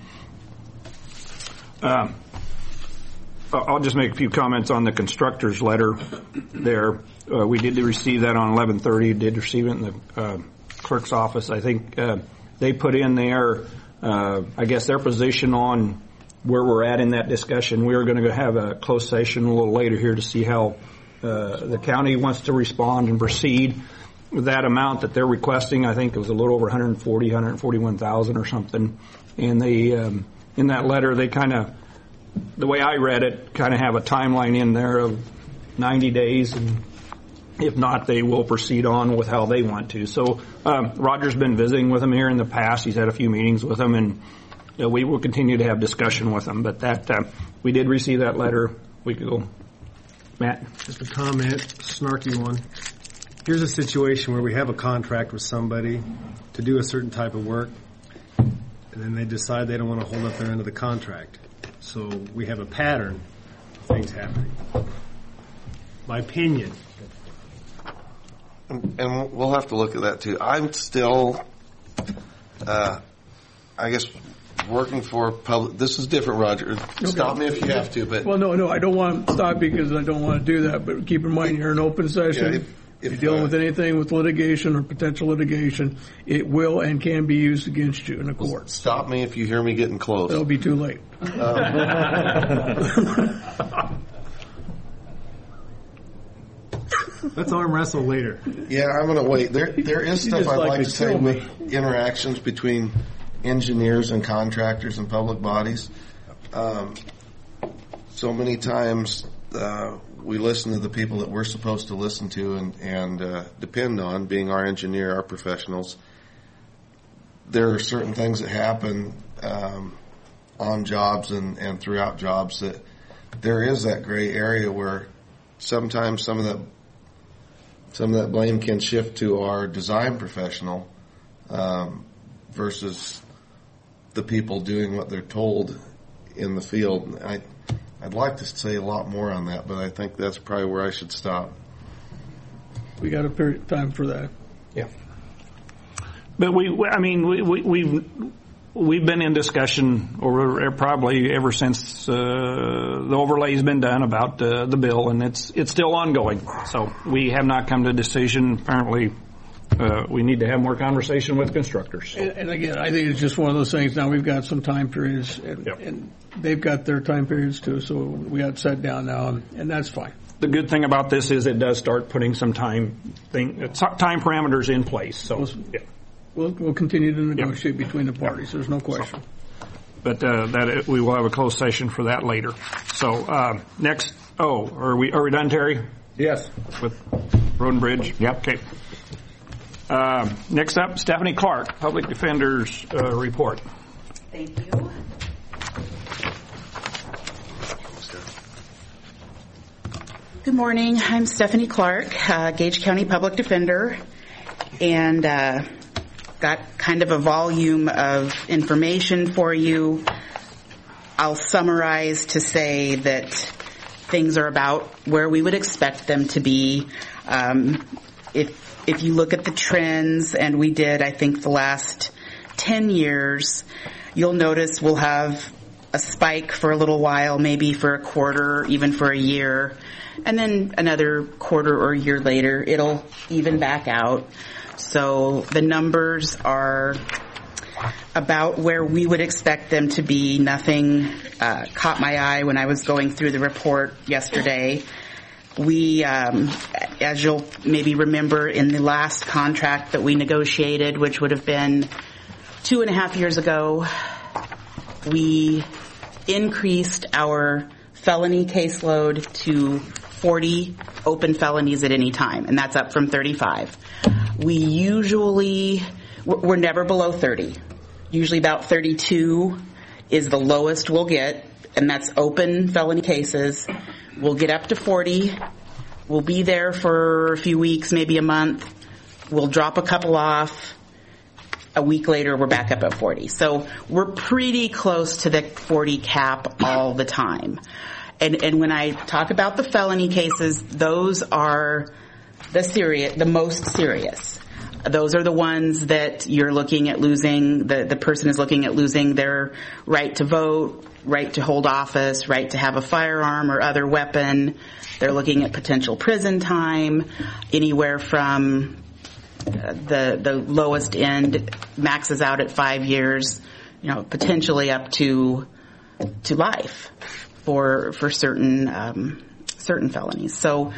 I'll just make a few comments on the constructor's letter there. We did receive that on 11/30. Did receive it in the clerk's office. I think they put in there, I guess, their position on where we're at in that discussion. We are going to have a closed session a little later here to see how the county wants to respond and proceed. That amount that they're requesting, I think it was a little over 141,000 or something. And they, in that letter, they the way I read it, kind of have a timeline in there of 90 days. And if not, they will proceed on with how they want to. So, Roger's been visiting with them here in the past. He's had a few meetings with them, and we will continue to have discussion with them. But we did receive that letter a week ago. Matt? Just a comment, snarky one. Here's a situation where we have a contract with somebody to do a certain type of work, and then they decide they don't want to hold up their end of the contract. So we have a pattern of things happening. My opinion. And we'll have to look at that too. I'm still, I guess, working for public. This is different, Roger. Stop me if you have to. But well, no, I don't want to stop because I don't want to do that. But keep in mind, you're in open session. Yeah, if you're dealing with anything with litigation or potential litigation, it will and can be used against you in a court. Stop me if you hear me getting close. It'll be too late. Let's arm wrestle later. Yeah, I'm going to wait. There is stuff I'd like to say with interactions between engineers and contractors and public bodies. So many times we listen to the people that we're supposed to listen to and depend on, being our engineer, our professionals. There are certain things that happen on jobs and throughout jobs that there is that gray area where sometimes some of that blame can shift to our design professional versus the people doing what they're told in the field. I'd like to say a lot more on that, but I think that's probably where I should stop. We got a period of time for that. Yeah. But we've been in discussion over probably ever since the overlay's been done about the bill, and it's still ongoing. So we have not come to a decision. Apparently, we need to have more conversation with constructors. And again, I think it's just one of those things. Now we've got some time periods, and they've got their time periods too. So we got set down now, and that's fine. The good thing about this is it does start putting some time parameters in place. So yeah. We'll continue to negotiate between the parties. There's no question. But we will have a closed session for that later. So next, are we done, Terry? Yes. With Road and Bridge? Yep. Okay. Next up, Stephanie Clark, Public Defender's report. Thank you. Good morning. I'm Stephanie Clark, Gage County Public Defender, and got kind of a volume of information for you. I'll summarize to say that things are about where we would expect them to be. If you look at the trends, and we did, I think, the last 10 years, you'll notice we'll have a spike for a little while, maybe for a quarter, even for a year, and then another quarter or year later, it'll even back out. So the numbers are about where we would expect them to be. Nothing caught my eye when I was going through the report yesterday. We, as you'll maybe remember, in the last contract that we negotiated, which would have been 2.5 years ago, we increased our felony caseload to 40 open felonies at any time, and that's up from 35. We're never below 30. Usually about 32 is the lowest we'll get, and that's open felony cases. We'll get up to 40. We'll be there for a few weeks, maybe a month. We'll drop a couple off. A week later, we're back up at 40. So we're pretty close to the 40 cap all the time. And when I talk about the felony cases, those are the most serious. Those are the ones that you're looking at losing, the person is looking at losing their right to vote, right to hold office, right to have a firearm or other weapon. They're looking at potential prison time, anywhere from the lowest end maxes out at 5 years, potentially up to life for certain felonies. So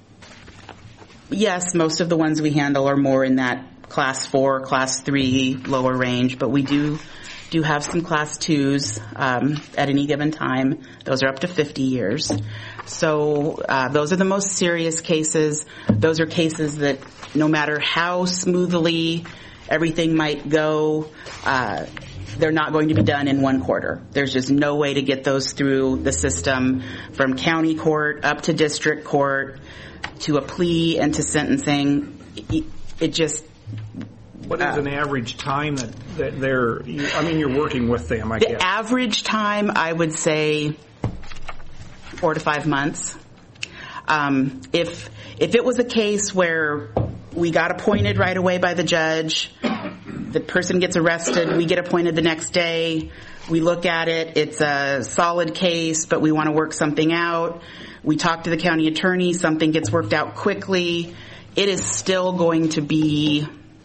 yes, most of the ones we handle are more in that class 4, class 3 lower range, but we do have some class 2s at any given time. Those are up to 50 years. So those are the most serious cases. Those are cases that no matter how smoothly everything might go, they're not going to be done in one quarter. There's just no way to get those through the system from county court up to district court to a plea and to sentencing. It just... What is an average time that you're working with them, I guess? The average time, I would say 4 to 5 months. If it was a case where we got appointed right away by the judge, the person gets arrested, we get appointed the next day, we look at it, it's a solid case, but we want to work something out, we talk to the county attorney, something gets worked out quickly, it is still going to be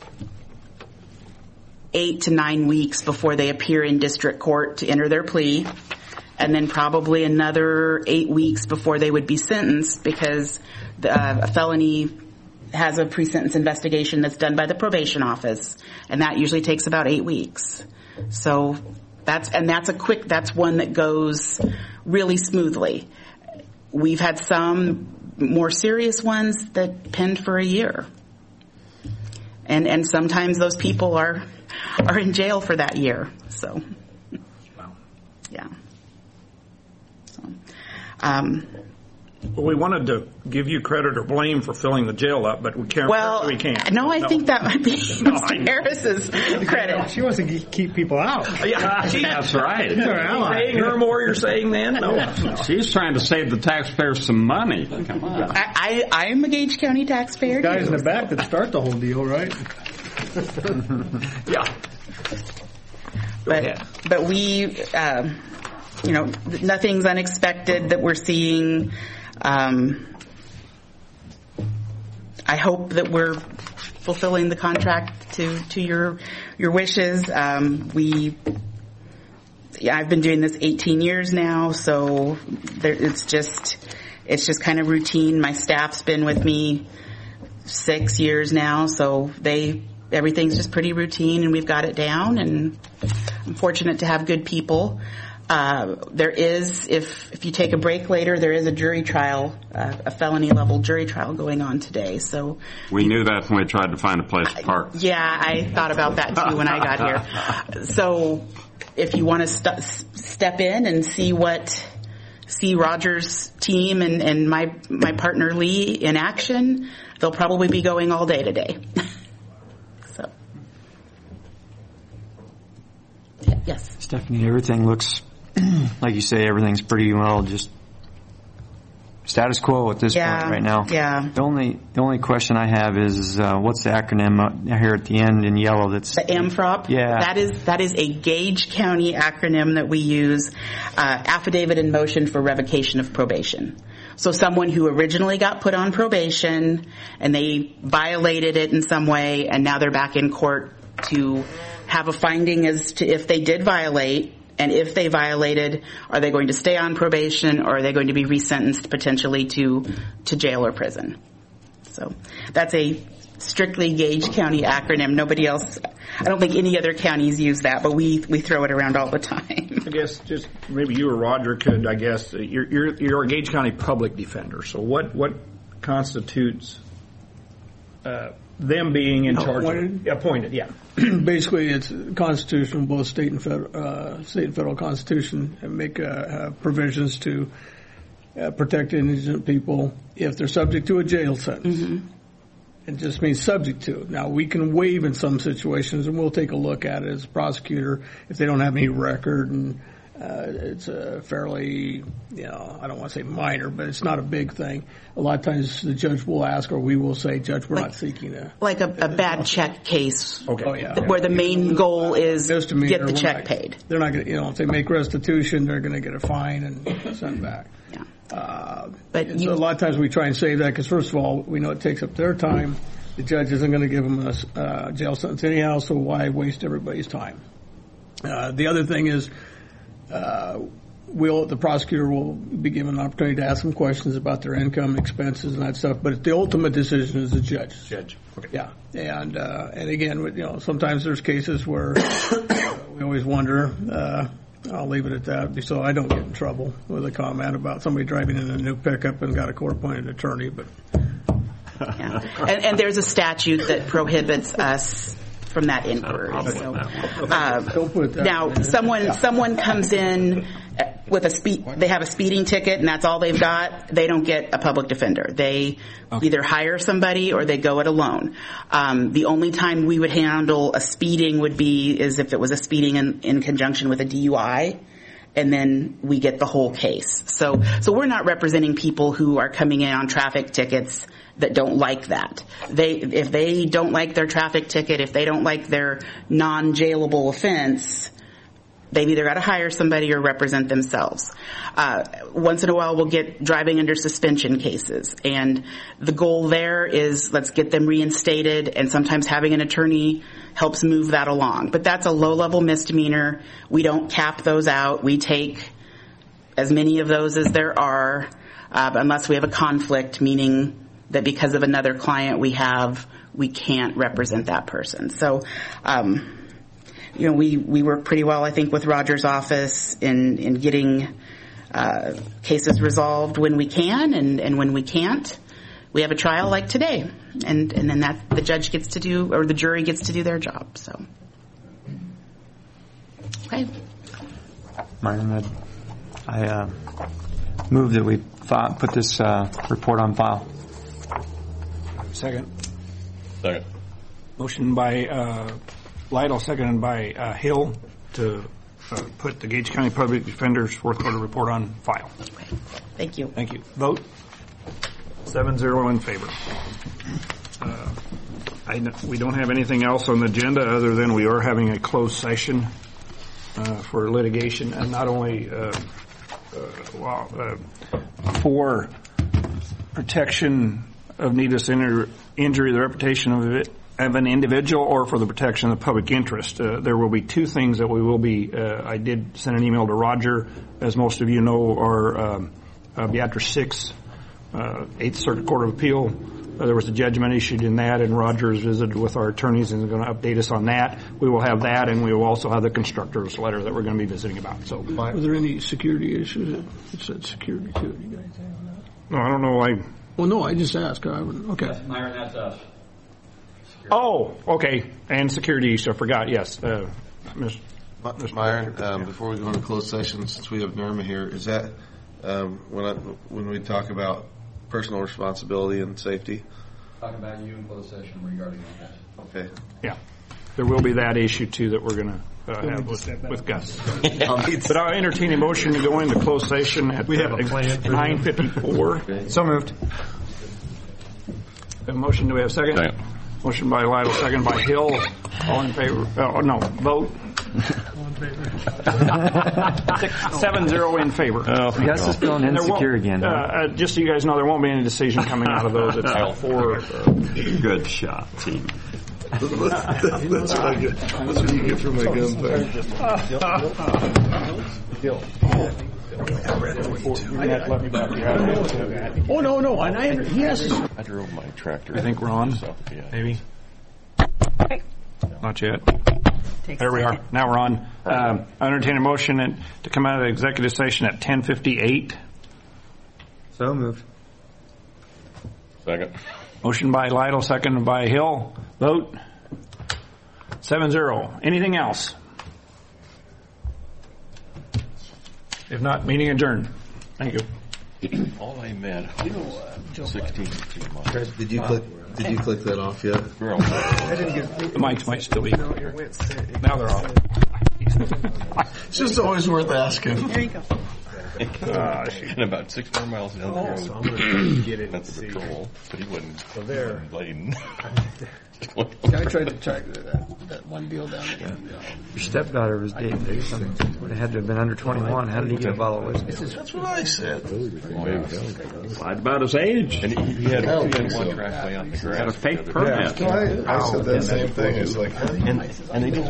8 to 9 weeks before they appear in district court to enter their plea, and then probably another 8 weeks before they would be sentenced, because a felony has a pre-sentence investigation that's done by the probation office, and that usually takes about 8 weeks. So that's one that goes really smoothly. We've had some more serious ones that penned for a year, and sometimes those people are in jail for that year. So, yeah. So, we wanted to give you credit or blame for filling the jail up, but we can't. Well, we can't. No, I think that might be Mr. Harris's credit. She wants to keep people out. Yeah, that's right. You're paying her more, you're saying then? No. She's trying to save the taxpayers some money. Come on. I'm a Gage County taxpayer. The guys in the back that start the whole deal, right? Yeah. But we, nothing's unexpected that we're seeing. I hope that we're fulfilling the contract to your wishes. I've been doing this 18 years now, so it's just kind of routine. My staff's been with me 6 years now, so everything's just pretty routine, and we've got it down, and I'm fortunate to have good people. There is, if you take a break later, there is a jury trial, a felony level jury trial going on today. So we knew that when we tried to find a place to park. Yeah, I thought about that too when I got here. So if you want to step in and see Roger's team and my partner Lee in action, they'll probably be going all day today. So, yes, Stephanie, everything looks. Like you say, everything's pretty well just status quo at this point right now. Yeah. The only question I have is what's the acronym here at the end in yellow? That's the AMFROP. Yeah. That is a Gage County acronym that we use. Affidavit in motion for revocation of probation. So someone who originally got put on probation and they violated it in some way, and now they're back in court to have a finding as to if they did violate, and if they violated, are they going to stay on probation, or are they going to be resentenced potentially to jail or prison? So that's a strictly Gage County acronym. Nobody else, I don't think any other counties use that, but we throw it around all the time. I guess just maybe you or Roger could, I guess, you're a Gage County public defender. So what constitutes them being in charge? Appointed, yeah. Basically, it's constitutional, both state and federal constitution, and make provisions to protect innocent people if they're subject to a jail sentence. Mm-hmm. It just means subject to. Now, we can waive in some situations, and we'll take a look at it as a prosecutor if they don't have any record, and it's a fairly, I don't want to say minor, but it's not a big thing. A lot of times the judge will ask, or we will say, Judge, we're not seeking a... Like a bad check case, okay. Where the main goal is get the check paid. They're not going to, if they make restitution, they're going to get a fine and send back. Yeah. But a lot of times we try and save that because, first of all, we know it takes up their time. The judge isn't going to give them a jail sentence anyhow, so why waste everybody's time? The other thing is the prosecutor will be given an opportunity to ask them questions about their income, expenses, and that stuff, but the ultimate decision is the judge. Okay. Yeah. And again, sometimes there's cases where we always wonder... I'll leave it at that, so I don't get in trouble with a comment about somebody driving in a new pickup and got a court-appointed attorney. But yeah. and there's a statute that prohibits us from that inquiry. So, don't put that. Now, someone comes in with they have a speeding ticket, and that's all they've got. They don't get a public defender. They either hire somebody or they go it alone. The only time we would handle a speeding is if it was a speeding in conjunction with a DUI, and then we get the whole case. So we're not representing people who are coming in on traffic tickets that don't like that. If they don't like their traffic ticket, if they don't like their non-jailable offense, they've either got to hire somebody or represent themselves. Once in a while, we'll get driving under suspension cases. And the goal there is let's get them reinstated, and sometimes having an attorney helps move that along. But that's a low-level misdemeanor. We don't cap those out. We take as many of those as there are, unless we have a conflict, meaning that because of another client we can't represent that person. So, we work pretty well, I think, with Roger's office in getting cases resolved when we can, and when we can't, we have a trial like today, and then that the judge gets to do, or the jury gets to do their job. So, okay. Myron, I move that we put this report on file. Second. Motion by Lytle, seconded by Hill, to put the Gage County Public Defender's fourth quarter report on file. Thank you. Thank you. Vote 7-0 in favor. We don't have anything else on the agenda other than we are having a closed session for litigation, and not only for protection of needless injury, the reputation of an individual, or for the protection of the public interest. There will be two things that we will be, I did send an email to Roger. As most of you know, our Beatrice 6, 8th Circuit Court of Appeal, there was a judgment issued in that, and Roger has visited with our attorneys and is going to update us on that. We will have that, and we will also have the constructor's letter that we're going to be visiting about. So, were there any security issues? It said security too. You guys have on that? No, I don't know. Well, no, I just asked. Okay. Myron, that's us. Oh, okay. And security, so I forgot, yes. Mr. Myron, before we go into closed session, since we have Norma here, is that when we talk about personal responsibility and safety? Talking about you in closed session regarding that. Okay. Yeah. There will be that issue, too, that we're going to have with Gus. But I'll entertain a motion to go into closed session at 9:54. So moved. A motion, do we have a second? Second. Motion by Lytle, second by Hill. All in favor? Vote. 7-0 in favor. Gus is feeling insecure again. Just so you guys know, there won't be any decision coming out of those. It's all four. Good shot, team. That's what I get. That's what you get for my gunfire. Oh, no. And he has to. I drove my tractor. I think we're on. Maybe. Not yet. There we are. Now we're on. I entertain a motion to come out of the executive session at 10:58. So moved. Second. Motion by Lytle, second by Hill. Vote 7-0. Anything else? If not, meeting adjourned. Thank you. All I meant. 16. Did you click that off yet? The mics might still be. Now they're off. It's just always worth asking. There you go. And about 6 more miles down the road. I'm going to get it. That's the patrol, but he wasn't. So there. Bladen. I tried to track that one deal down again. Your stepdaughter was dating something. Would have had to have been under 21. How did he get a bottle of whiskey? That's what I said. Lied about his age. And he had one track lay on the grass. Had a fake permit. Yeah. I said that same thing. It's like, and they didn't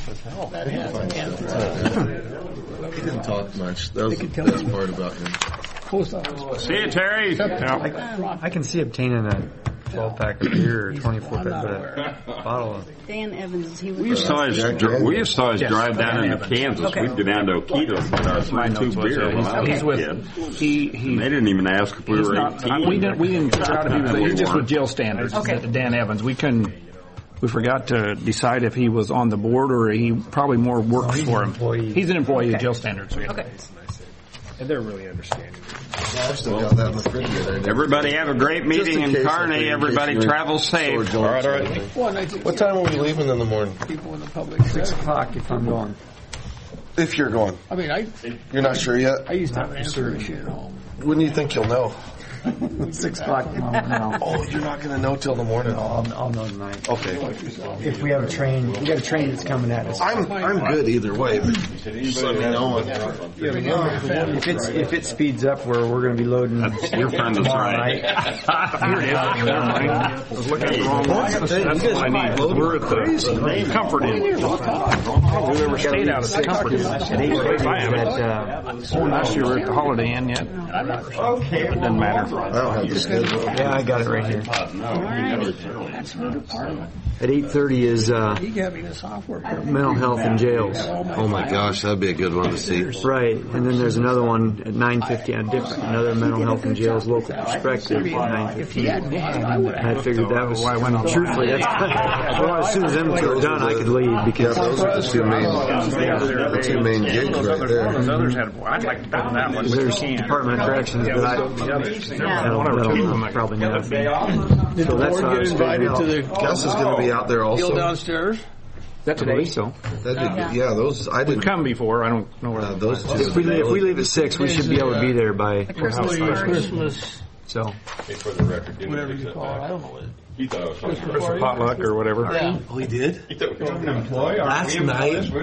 he didn't talk much. That was the best part about him. Post office. See you, Terry. I can see obtaining a 12-pack of beer or 24-pack, but a bottle of... Dan Evans, he was... We used to always drive down into Kansas. Okay. We'd go down to Oquito and get our 2 beer when I was a kid. They didn't even ask if we were 18. We didn't figure out if he was. He's just with jail standards. Okay. Dan Evans. We forgot to decide if he was on the board or he probably more works for him. He's an employee of jail standards. Okay. And they're really understanding. I've still got that in the fridge there. Everybody have a great meeting in Kearney. Everybody travel safe. All right. What time are we leaving in the morning? People in the public. 6 o'clock if I'm going. If you're going. I mean, You're not sure yet? I used to have an answer machine at home. When do you think you'll know? 6 o'clock tomorrow. Oh, you're not going to know till the morning. I'll know tonight. Okay. If we have a train, we got a train that's coming at us. I'm good either way, but just let me know. If it speeds up where we're going to be loading Your friend is tomorrow right. night. I was looking at the wrong one. That's what I need. We're at the Comfort Inn. We've ever stayed out at the Comfort Inn. Last year we were at the Holiday Inn yet. It doesn't matter. I don't have the schedule. Yeah, I got it right here. At 8:30 is mental health in jails. Oh my gosh, that'd be a good one to see. Right, and then there's another one at 9:50 on another mental health in jails local perspective at 9:15. I figured that was truthfully that's well, as soon as them two are done, I could leave because those are the two main gigs right there. I'd like to do that one. There's Department of Corrections, but that'll probably not be. So that's how Get invited to the Gus is going to be out there also. deal downstairs. That's today, so. Those I didn't come before. I don't know where those two. If we leave at 6, we should be able to be there by Christmas. So. For the record, Whatever you call it. I don't know what it is. He thought it was Christmas potluck or whatever. Yeah. Oh, he did? He thought we were an employee. Last night.